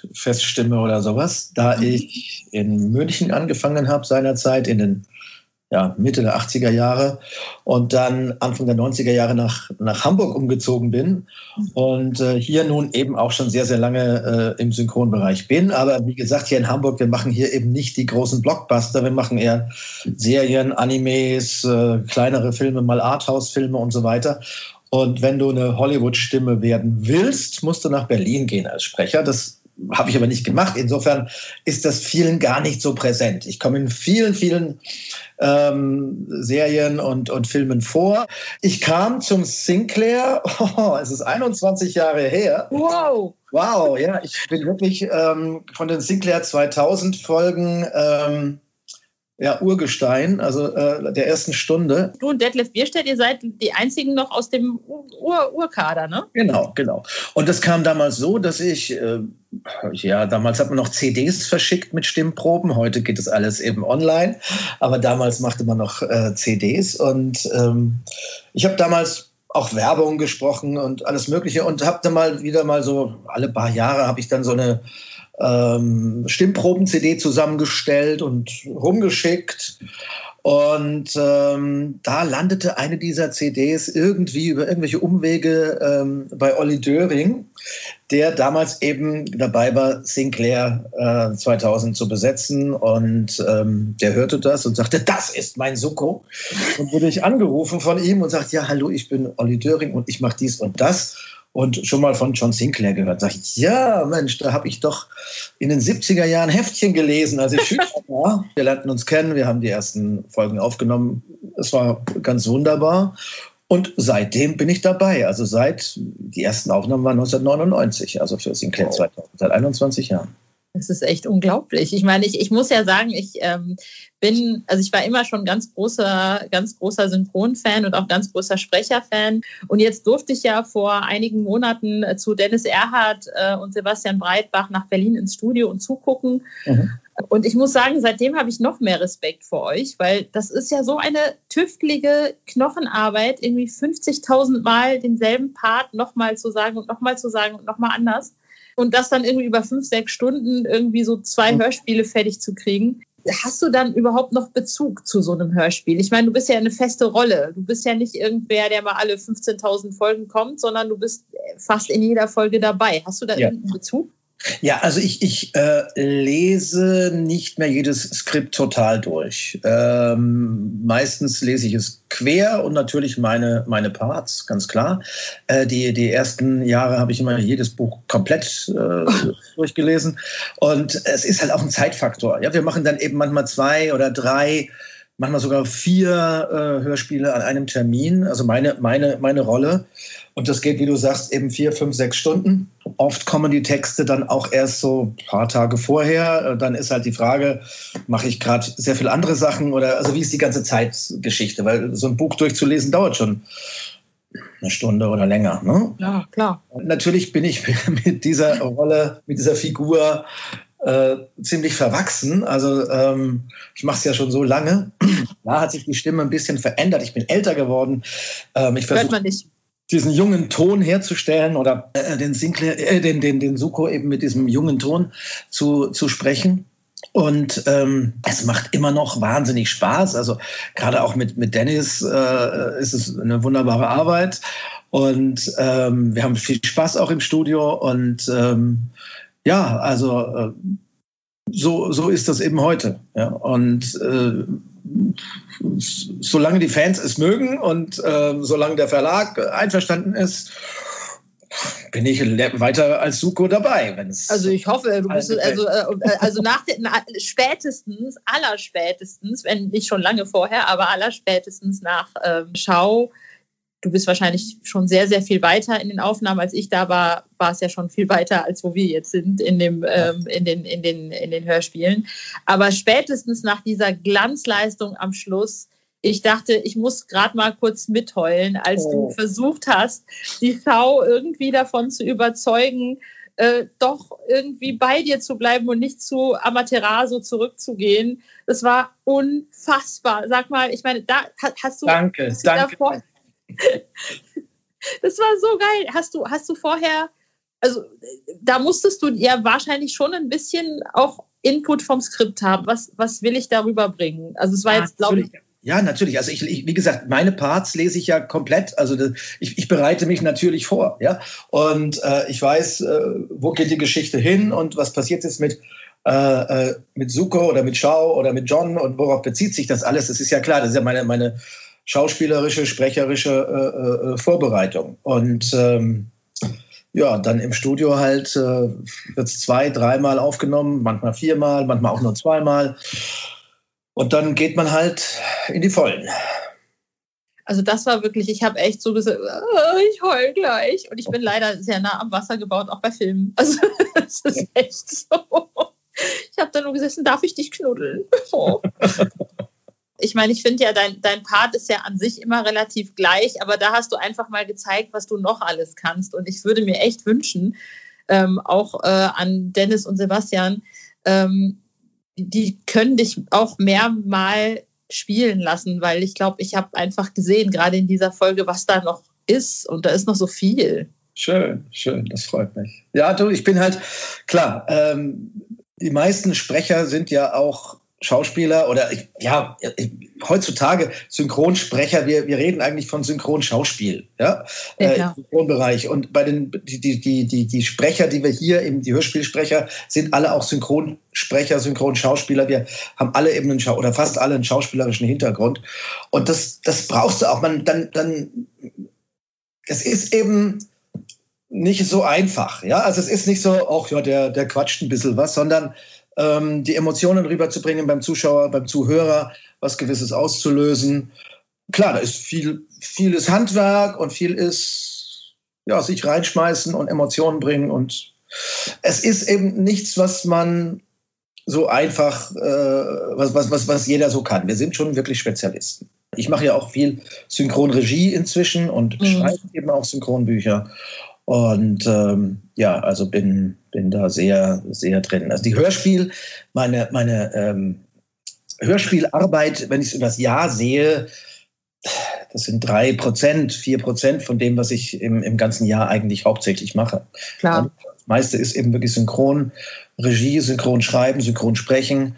Hollywood-Feststimme oder sowas, da ich in München angefangen habe seinerzeit in den Mitte der 80er Jahre und dann Anfang der 90er Jahre nach Hamburg umgezogen bin und hier nun eben auch schon sehr, sehr lange im Synchronbereich bin. Aber wie gesagt, hier in Hamburg, wir machen hier eben nicht die großen Blockbuster, wir machen eher Serien, Animes, kleinere Filme, mal Arthouse-Filme und so weiter. Und wenn du eine Hollywood-Stimme werden willst, musst du nach Berlin gehen als Sprecher. Das habe ich aber nicht gemacht. Insofern ist das vielen gar nicht so präsent. Ich komme in vielen, vielen Serien und Filmen vor. Ich kam zum Sinclair, es ist 21 Jahre her. Wow! Wow, ja, ich bin wirklich von den Sinclair 2000 Folgen Urgestein, also der ersten Stunde. Du und Detlef Bierstedt, ihr seid die einzigen noch aus dem Urkader, ne? Genau. Und das kam damals so, dass ich, damals hat man noch CDs verschickt mit Stimmproben, heute geht das alles eben online, aber damals machte man noch CDs und ich habe damals auch Werbung gesprochen und alles Mögliche und habe dann wieder mal so, alle paar Jahre habe ich dann so eine Stimmproben-CD zusammengestellt und rumgeschickt. Und da landete eine dieser CDs irgendwie über irgendwelche Umwege bei Olli Döring, der damals eben dabei war, Sinclair 2000 zu besetzen. Und der hörte das und sagte, das ist mein Suko. Und wurde ich angerufen von ihm und sagte, ja, hallo, ich bin Olli Döring und ich mache dies und das. Und schon mal von John Sinclair gehört. Sag ich, ja, Mensch, da habe ich doch in den 70er Jahren Heftchen gelesen, als ich Schüler war. Wir lernten uns kennen, wir haben die ersten Folgen aufgenommen. Es war ganz wunderbar. Und seitdem bin ich dabei. Also die ersten Aufnahmen waren 1999, also für Sinclair 2000, seit 21 Jahren. Das ist echt unglaublich. Ich meine, ich muss ja sagen, ich war immer schon ganz großer Synchronfan und auch ganz großer Sprecherfan. Und jetzt durfte ich ja vor einigen Monaten zu Dennis Erhardt und Sebastian Breitbach nach Berlin ins Studio und zugucken. Mhm. Und ich muss sagen, seitdem habe ich noch mehr Respekt vor euch, weil das ist ja so eine tüftelige Knochenarbeit, irgendwie 50.000 Mal denselben Part nochmal zu sagen und nochmal zu sagen und nochmal anders. Und das dann irgendwie über 5-6 Stunden irgendwie so 2 Hörspiele fertig zu kriegen. Hast du dann überhaupt noch Bezug zu so einem Hörspiel? Ich meine, du bist ja eine feste Rolle. Du bist ja nicht irgendwer, der mal alle 15.000 Folgen kommt, sondern du bist fast in jeder Folge dabei. Hast du da irgendeinen Bezug? Ja, also ich lese nicht mehr jedes Skript total durch. Meistens lese ich es quer und natürlich meine Parts, ganz klar. Die ersten Jahre habe ich immer jedes Buch komplett durchgelesen. Und es ist halt auch ein Zeitfaktor. Ja, wir machen dann eben manchmal 2 oder 3, manchmal sogar 4 Hörspiele an einem Termin. Also meine Rolle. Und das geht, wie du sagst, eben 4, 5, 6 Stunden. Oft kommen die Texte dann auch erst so ein paar Tage vorher. Dann ist halt die Frage, mache ich gerade sehr viele andere Sachen oder also wie ist die ganze Zeitgeschichte? Weil so ein Buch durchzulesen dauert schon eine Stunde oder länger. Ne? Ja, klar. Und natürlich bin ich mit dieser Rolle, mit dieser Figur ziemlich verwachsen. Also ich mache es ja schon so lange. Da hat sich die Stimme ein bisschen verändert. Ich bin älter geworden. Ich hört man nicht. Diesen jungen Ton herzustellen oder den Sinclair, den Suko eben mit diesem jungen Ton zu sprechen. Und es macht immer noch wahnsinnig Spaß. Also gerade auch mit Dennis ist es eine wunderbare Arbeit. Und wir haben viel Spaß auch im Studio. Und so ist das eben heute. Ja? Und solange die Fans es mögen und solange der Verlag einverstanden ist, bin ich weiter als Suko dabei. Also ich hoffe, du bist also allerspätestens, wenn nicht schon lange vorher, aber allerspätestens nach Schau. Du bist wahrscheinlich schon sehr, sehr viel weiter in den Aufnahmen, als ich da war. War es ja schon viel weiter, als wo wir jetzt sind in den Hörspielen. Aber spätestens nach dieser Glanzleistung am Schluss, ich dachte, ich muss gerade mal kurz mitheulen, als du versucht hast, die Schau irgendwie davon zu überzeugen, doch irgendwie bei dir zu bleiben und nicht zu Amaterasu zurückzugehen. Das war unfassbar. Sag mal, ich meine, da hast du... Danke. Das war so geil. Hast du vorher, also da musstest du ja wahrscheinlich schon ein bisschen auch Input vom Skript haben. Was will ich darüber bringen? Also es war jetzt, glaube ich, Ja, natürlich. Also ich, wie gesagt, meine Parts lese ich ja komplett. Also ich bereite mich natürlich vor, ja. Und ich weiß, wo geht die Geschichte hin und was passiert jetzt mit Zuko oder mit Shao oder mit John und worauf bezieht sich das alles? Das ist ja klar, das ist ja meine schauspielerische, sprecherische Vorbereitung. Und ja, dann im Studio halt wird es 2-3 Mal aufgenommen, manchmal 4 Mal, manchmal auch nur 2 Mal. Und dann geht man halt in die Vollen. Also das war wirklich, ich habe echt so gesagt, ich heul gleich. Und ich bin leider sehr nah am Wasser gebaut, auch bei Filmen. Also das ist echt so. Ich habe da nur gesessen, darf ich dich knuddeln? Oh. Ich meine, ich finde ja, dein Part ist ja an sich immer relativ gleich, aber da hast du einfach mal gezeigt, was du noch alles kannst. Und ich würde mir echt wünschen, auch an Dennis und Sebastian, die können dich auch mehr mal spielen lassen, weil ich glaube, ich habe einfach gesehen, gerade in dieser Folge, was da noch ist und da ist noch so viel. Schön, das freut mich. Ja, du, ich bin halt, klar, die meisten Sprecher sind ja auch Schauspieler oder heutzutage Synchronsprecher, wir reden eigentlich von Synchronschauspiel, ja, im Synchronbereich. Und bei die Sprecher, die wir hier eben, die Hörspielsprecher, sind alle auch Synchronsprecher, Synchronschauspieler. Wir haben alle eben oder fast alle einen schauspielerischen Hintergrund. Und das brauchst du auch. Es ist eben nicht so einfach, ja. Also es ist nicht so, ach ja, der quatscht ein bisschen was, sondern die Emotionen rüberzubringen beim Zuschauer, beim Zuhörer, was Gewisses auszulösen. Klar, da ist vieles Handwerk und viel ist, ja, sich reinschmeißen und Emotionen bringen. Und es ist eben nichts, was man so einfach, was jeder so kann. Wir sind schon wirklich Spezialisten. Ich mache ja auch viel Synchronregie inzwischen und schreibe eben auch Synchronbücher. Und also bin da sehr, sehr drin. Also die meine Hörspielarbeit, wenn ich es über das Jahr sehe, das sind 3%, 4% von dem, was ich im ganzen Jahr eigentlich hauptsächlich mache. Klar. Das meiste ist eben wirklich Synchronregie, Synchronschreiben, Synchronsprechen,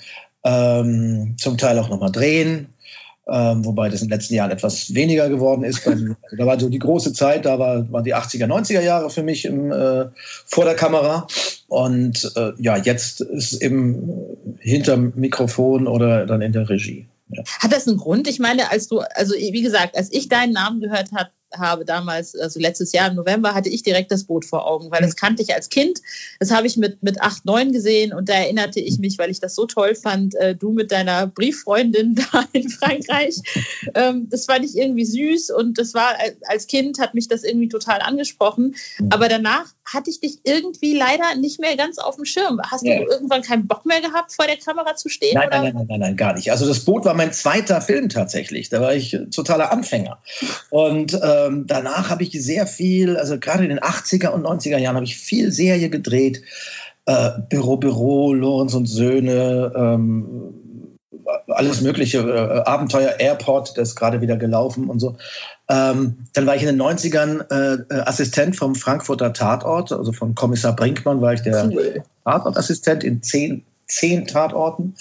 zum Teil auch nochmal drehen. Wobei das in den letzten Jahren etwas weniger geworden ist. Da war so die große Zeit, da waren die 80er, 90er Jahre für mich vor der Kamera. Und jetzt ist es eben hinterm Mikrofon oder dann in der Regie. Ja. Hat das einen Grund? Ich meine, wie gesagt, als ich deinen Namen gehört habe damals, also letztes Jahr im November, hatte ich direkt das Boot vor Augen, weil das kannte ich als Kind. Das habe ich mit 8, 9 gesehen und da erinnerte ich mich, weil ich das so toll fand, du mit deiner Brieffreundin da in Frankreich. Das fand ich irgendwie süß und das war, als Kind hat mich das irgendwie total angesprochen. Aber danach hatte ich dich irgendwie leider nicht mehr ganz auf dem Schirm. Hast du irgendwann keinen Bock mehr gehabt, vor der Kamera zu stehen? Nein, gar nicht. Also das Boot war mein zweiter Film tatsächlich. Da war ich totaler Anfänger. Und danach habe ich sehr viel, also gerade in den 80er und 90er Jahren habe ich viel Serie gedreht. Büro, Lorenz und Söhne, alles mögliche, Abenteuer Airport, das ist gerade wieder gelaufen und so. Dann war ich in den 90ern Assistent vom Frankfurter Tatort, also von Kommissar Brinkmann war ich der Tatortassistent in 10 Tatorten.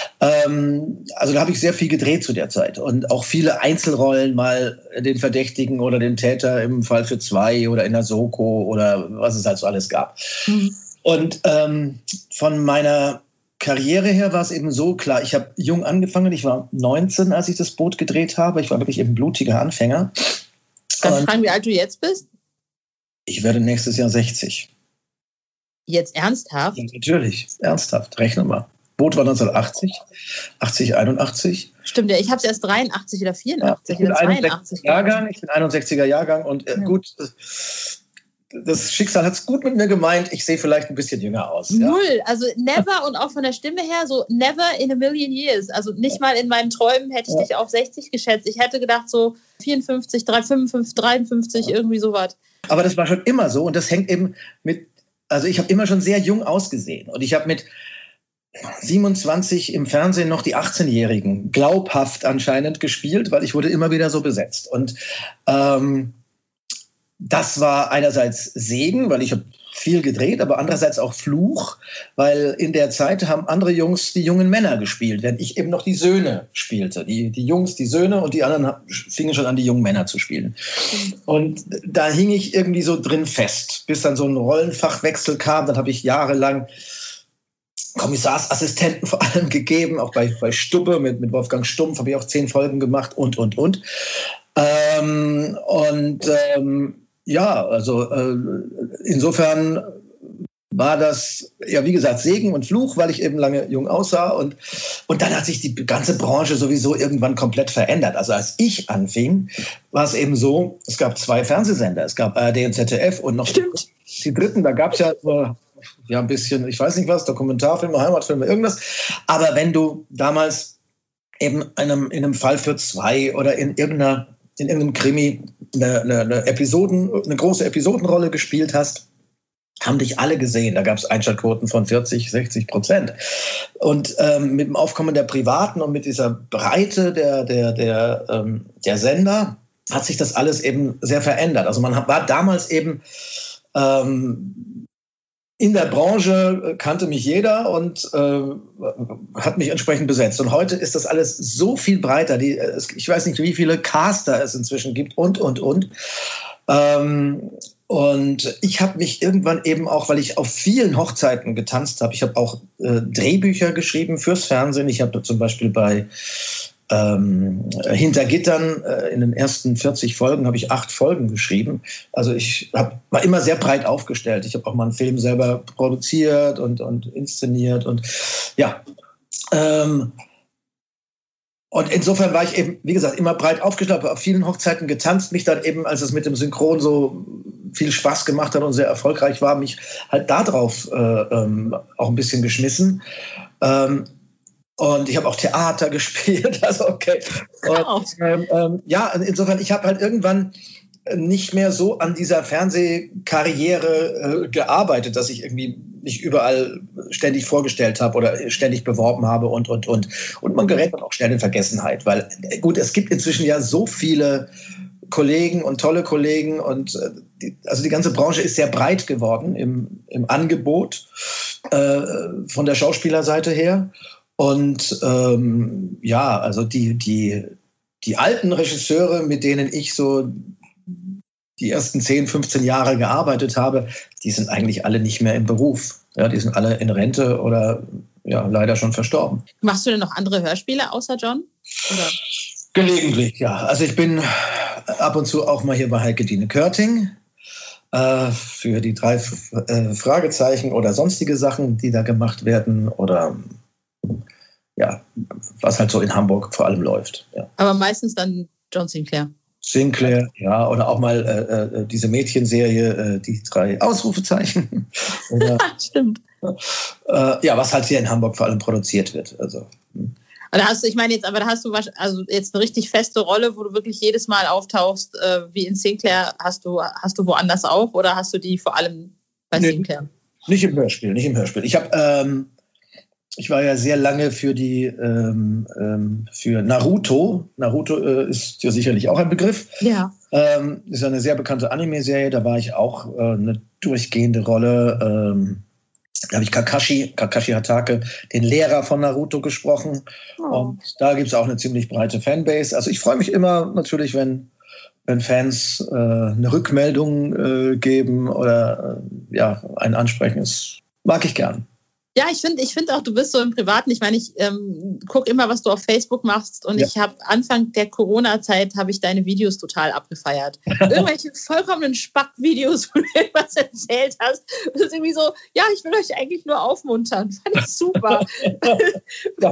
Also da habe ich sehr viel gedreht zu der Zeit und auch viele Einzelrollen, mal den Verdächtigen oder den Täter im Fall für 2 oder in der Soko oder was es halt so alles gab. Und von meiner Karriere her war es eben so, klar, ich habe jung angefangen, ich war 19, als ich das Boot gedreht habe. Ich war wirklich eben blutiger Anfänger. Kannst du fragen, wie alt du jetzt bist? Ich werde nächstes Jahr 60. Jetzt ernsthaft? Ja, natürlich, ernsthaft. Rechne mal. Boot war 1980, 81. Stimmt, ja, ich habe es erst 83 oder 84 oder 82. Ich bin 61er Jahrgang und gut, das Schicksal hat es gut mit mir gemeint. Ich sehe vielleicht ein bisschen jünger aus. Ja. Null, also never und auch von der Stimme her so never in a million years. Also nicht mal in meinen Träumen hätte ich dich auf 60 geschätzt. Ich hätte gedacht so 54, 55, 53, irgendwie sowas. Aber das war schon immer so und das hängt eben also ich habe immer schon sehr jung ausgesehen und ich habe mit 27 im Fernsehen noch die 18-Jährigen glaubhaft anscheinend gespielt, weil ich wurde immer wieder so besetzt. Und das war einerseits Segen, weil ich habe viel gedreht, aber andererseits auch Fluch, weil in der Zeit haben andere Jungs die jungen Männer gespielt, während ich eben noch die Söhne spielte. Die Jungs, die Söhne und die anderen fingen schon an, die jungen Männer zu spielen. Und da hing ich irgendwie so drin fest, bis dann so ein Rollenfachwechsel kam. Dann habe ich jahrelang Kommissarsassistenten vor allem gegeben, auch bei Stubbe mit Wolfgang Stumpf habe ich auch 10 Folgen gemacht und. Ja, also insofern war das, ja wie gesagt, Segen und Fluch, weil ich eben lange jung aussah. Und dann hat sich die ganze Branche sowieso irgendwann komplett verändert. Also als ich anfing, war es eben so, es gab 2 Fernsehsender. Es gab ARD und ZDF und noch die dritten. Da gab es ja ein bisschen, ich weiß nicht was, Dokumentarfilme, Heimatfilme, irgendwas. Aber wenn du damals eben in einem Fall für 2 oder in irgendeinem Krimi eine große Episodenrolle gespielt hast, haben dich alle gesehen. Da gab es Einschaltquoten von 40-60%. Und mit dem Aufkommen der Privaten und mit dieser Breite der Sender hat sich das alles eben sehr verändert. Also man war damals eben in der Branche, kannte mich jeder und hat mich entsprechend besetzt. Und heute ist das alles so viel breiter. Ich weiß nicht, wie viele Caster es inzwischen gibt und. Und ich habe mich irgendwann eben auch, weil ich auf vielen Hochzeiten getanzt habe, ich habe auch Drehbücher geschrieben fürs Fernsehen. Ich habe zum Beispiel bei Hinter Gittern in den ersten 40 Folgen habe ich 8 Folgen geschrieben. Also ich war immer sehr breit aufgestellt. Ich habe auch mal einen Film selber produziert und inszeniert und ja. Und insofern war ich eben, wie gesagt, immer breit aufgestellt, habe auf vielen Hochzeiten getanzt, mich dann eben, als es mit dem Synchron so viel Spaß gemacht hat und sehr erfolgreich war, mich halt darauf auch ein bisschen geschmissen. Und ich habe auch Theater gespielt, also okay. Und, ja, insofern, ich habe halt irgendwann nicht mehr so an dieser Fernsehkarriere gearbeitet, dass ich irgendwie mich überall ständig vorgestellt habe oder ständig beworben habe und. Und man gerät dann auch schnell in Vergessenheit, weil gut, es gibt inzwischen ja so viele Kollegen und tolle Kollegen und also die ganze Branche ist sehr breit geworden im Angebot von der Schauspielerseite her. Und ja, also die alten Regisseure, mit denen ich so die ersten 10, 15 Jahre gearbeitet habe, die sind eigentlich alle nicht mehr im Beruf. Ja, die sind alle in Rente oder ja, leider schon verstorben. Machst du denn noch andere Hörspiele außer John? Oder? Gelegentlich, ja. Also ich bin ab und zu auch mal hier bei Heike Dine Körting für die 3 Fragezeichen oder sonstige Sachen, die da gemacht werden oder ja, was halt so in Hamburg vor allem läuft. Ja. Aber meistens dann John Sinclair. Sinclair, ja, oder auch mal diese Mädchenserie, die 3 Ausrufezeichen. Oder, stimmt. Ja, was halt hier in Hamburg vor allem produziert wird. Also. Da hast du, ich meine jetzt, aber da hast du also jetzt eine richtig feste Rolle, wo du wirklich jedes Mal auftauchst, wie in Sinclair, hast du woanders auch oder hast du die vor allem bei Sinclair? Nicht im Hörspiel. Ich war ja sehr lange für Naruto. Naruto ist ja sicherlich auch ein Begriff. Ja. Ist eine sehr bekannte Anime-Serie. Da war ich auch eine durchgehende Rolle. Da habe ich Kakashi Hatake, den Lehrer von Naruto, gesprochen. Oh. Und da gibt es auch eine ziemlich breite Fanbase. Also ich freue mich immer natürlich, wenn Fans eine Rückmeldung geben oder ja, einen ansprechen. Das mag ich gern. Ja, ich finde auch, du bist so im Privaten. Ich meine, ich gucke immer, was du auf Facebook machst und ich habe Anfang der Corona-Zeit habe ich deine Videos total abgefeiert. Irgendwelche vollkommenen Spack-Videos, wo du irgendwas erzählt hast. Das ist irgendwie so, ja, ich will euch eigentlich nur aufmuntern. Fand ich super. War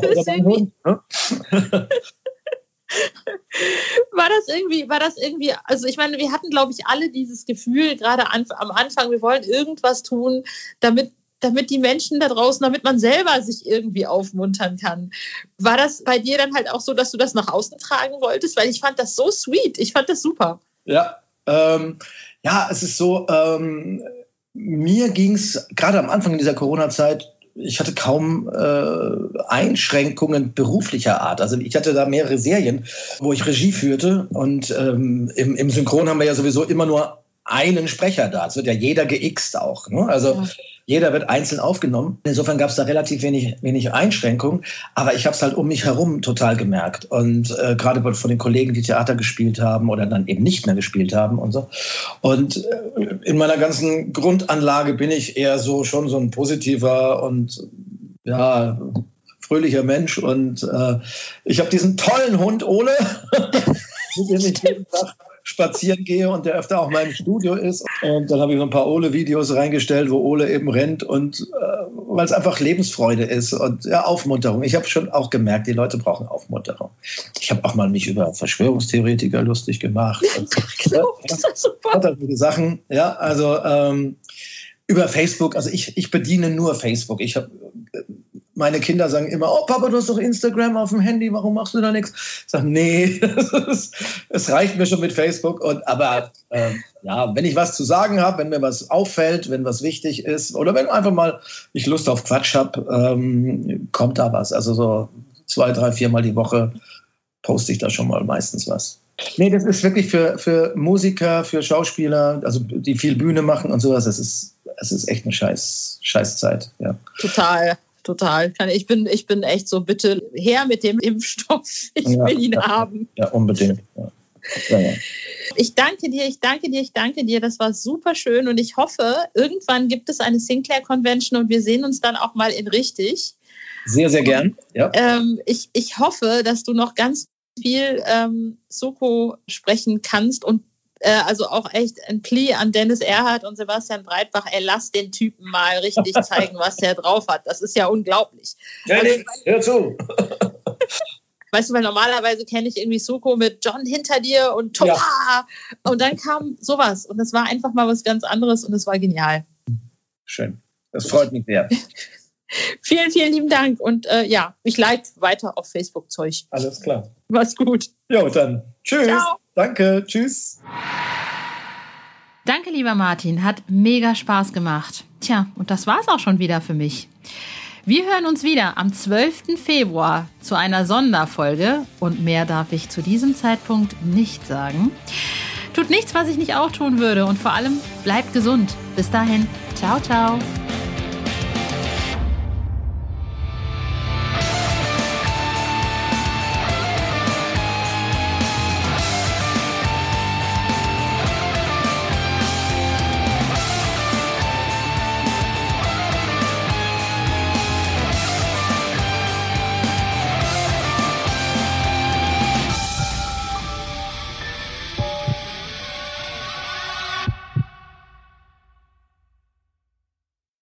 das irgendwie, also ich meine, wir hatten, glaube ich, alle dieses Gefühl, gerade am Anfang, wir wollen irgendwas tun, damit die Menschen da draußen, damit man selber sich irgendwie aufmuntern kann. War das bei dir dann halt auch so, dass du das nach außen tragen wolltest? Weil ich fand das so sweet. Ich fand das super. Ja, es ist so, mir ging es gerade am Anfang in dieser Corona-Zeit, ich hatte kaum Einschränkungen beruflicher Art. Also ich hatte da mehrere Serien, wo ich Regie führte. Und im Synchron haben wir ja sowieso immer nur einen Sprecher da. Es wird ja jeder geixt auch. Ne? Also jeder wird einzeln aufgenommen. Insofern gab es da relativ wenig Einschränkungen. Aber ich habe es halt um mich herum total gemerkt. Und gerade von den Kollegen, die Theater gespielt haben oder dann eben nicht mehr gespielt haben und so. Und in meiner ganzen Grundanlage bin ich eher schon so ein positiver und fröhlicher Mensch. Und ich habe diesen tollen Hund Ole, mit dem ich jeden Tag spazieren gehe und der öfter auch mal im Studio ist. Und dann habe ich so ein paar Ole-Videos reingestellt, wo Ole eben rennt und weil es einfach Lebensfreude ist und Aufmunterung. Ich habe schon auch gemerkt, die Leute brauchen Aufmunterung. Ich habe auch mal mich über Verschwörungstheoretiker lustig gemacht. Das ist super. Sachen, über Facebook. Also ich bediene nur Facebook. Meine Kinder sagen immer, oh Papa, du hast doch Instagram auf dem Handy, warum machst du da nichts? Ich sage, nee, es reicht mir schon mit Facebook. Aber wenn ich was zu sagen habe, wenn mir was auffällt, wenn was wichtig ist oder wenn einfach mal ich Lust auf Quatsch habe, kommt da was. Also so 2, 3, 4 Mal die Woche poste ich da schon mal meistens was. Nee, das ist wirklich für Musiker, für Schauspieler, also die viel Bühne machen und sowas, es ist echt eine Scheißzeit. Ja. Total. Ich bin echt so, bitte her mit dem Impfstoff. Ich will ihn haben. Ja, unbedingt. Ja. Ich danke dir. Das war super schön und ich hoffe, irgendwann gibt es eine Sinclair Convention und wir sehen uns dann auch mal in richtig. Sehr, sehr gern. Ja. Ich hoffe, dass du noch ganz viel Soko sprechen kannst und also auch echt ein Plea an Dennis Erhardt und Sebastian Breitbach, lass den Typen mal richtig zeigen, was der drauf hat. Das ist ja unglaublich. Dennis, hör zu. Weißt du, weil normalerweise kenne ich irgendwie Soko mit John hinter dir und Thomas. Ja. Und dann kam sowas und das war einfach mal was ganz anderes und es war genial. Schön. Das freut mich sehr. Vielen, vielen lieben Dank und ich leite weiter auf Facebook Zeug. Alles klar. Mach's gut. Jo, dann tschüss. Ciao. Danke, tschüss. Danke, lieber Martin. Hat mega Spaß gemacht. Tja, und das war's auch schon wieder für mich. Wir hören uns wieder am 12. Februar zu einer Sonderfolge. Und mehr darf ich zu diesem Zeitpunkt nicht sagen. Tut nichts, was ich nicht auch tun würde. Und vor allem bleibt gesund. Bis dahin. Ciao, ciao.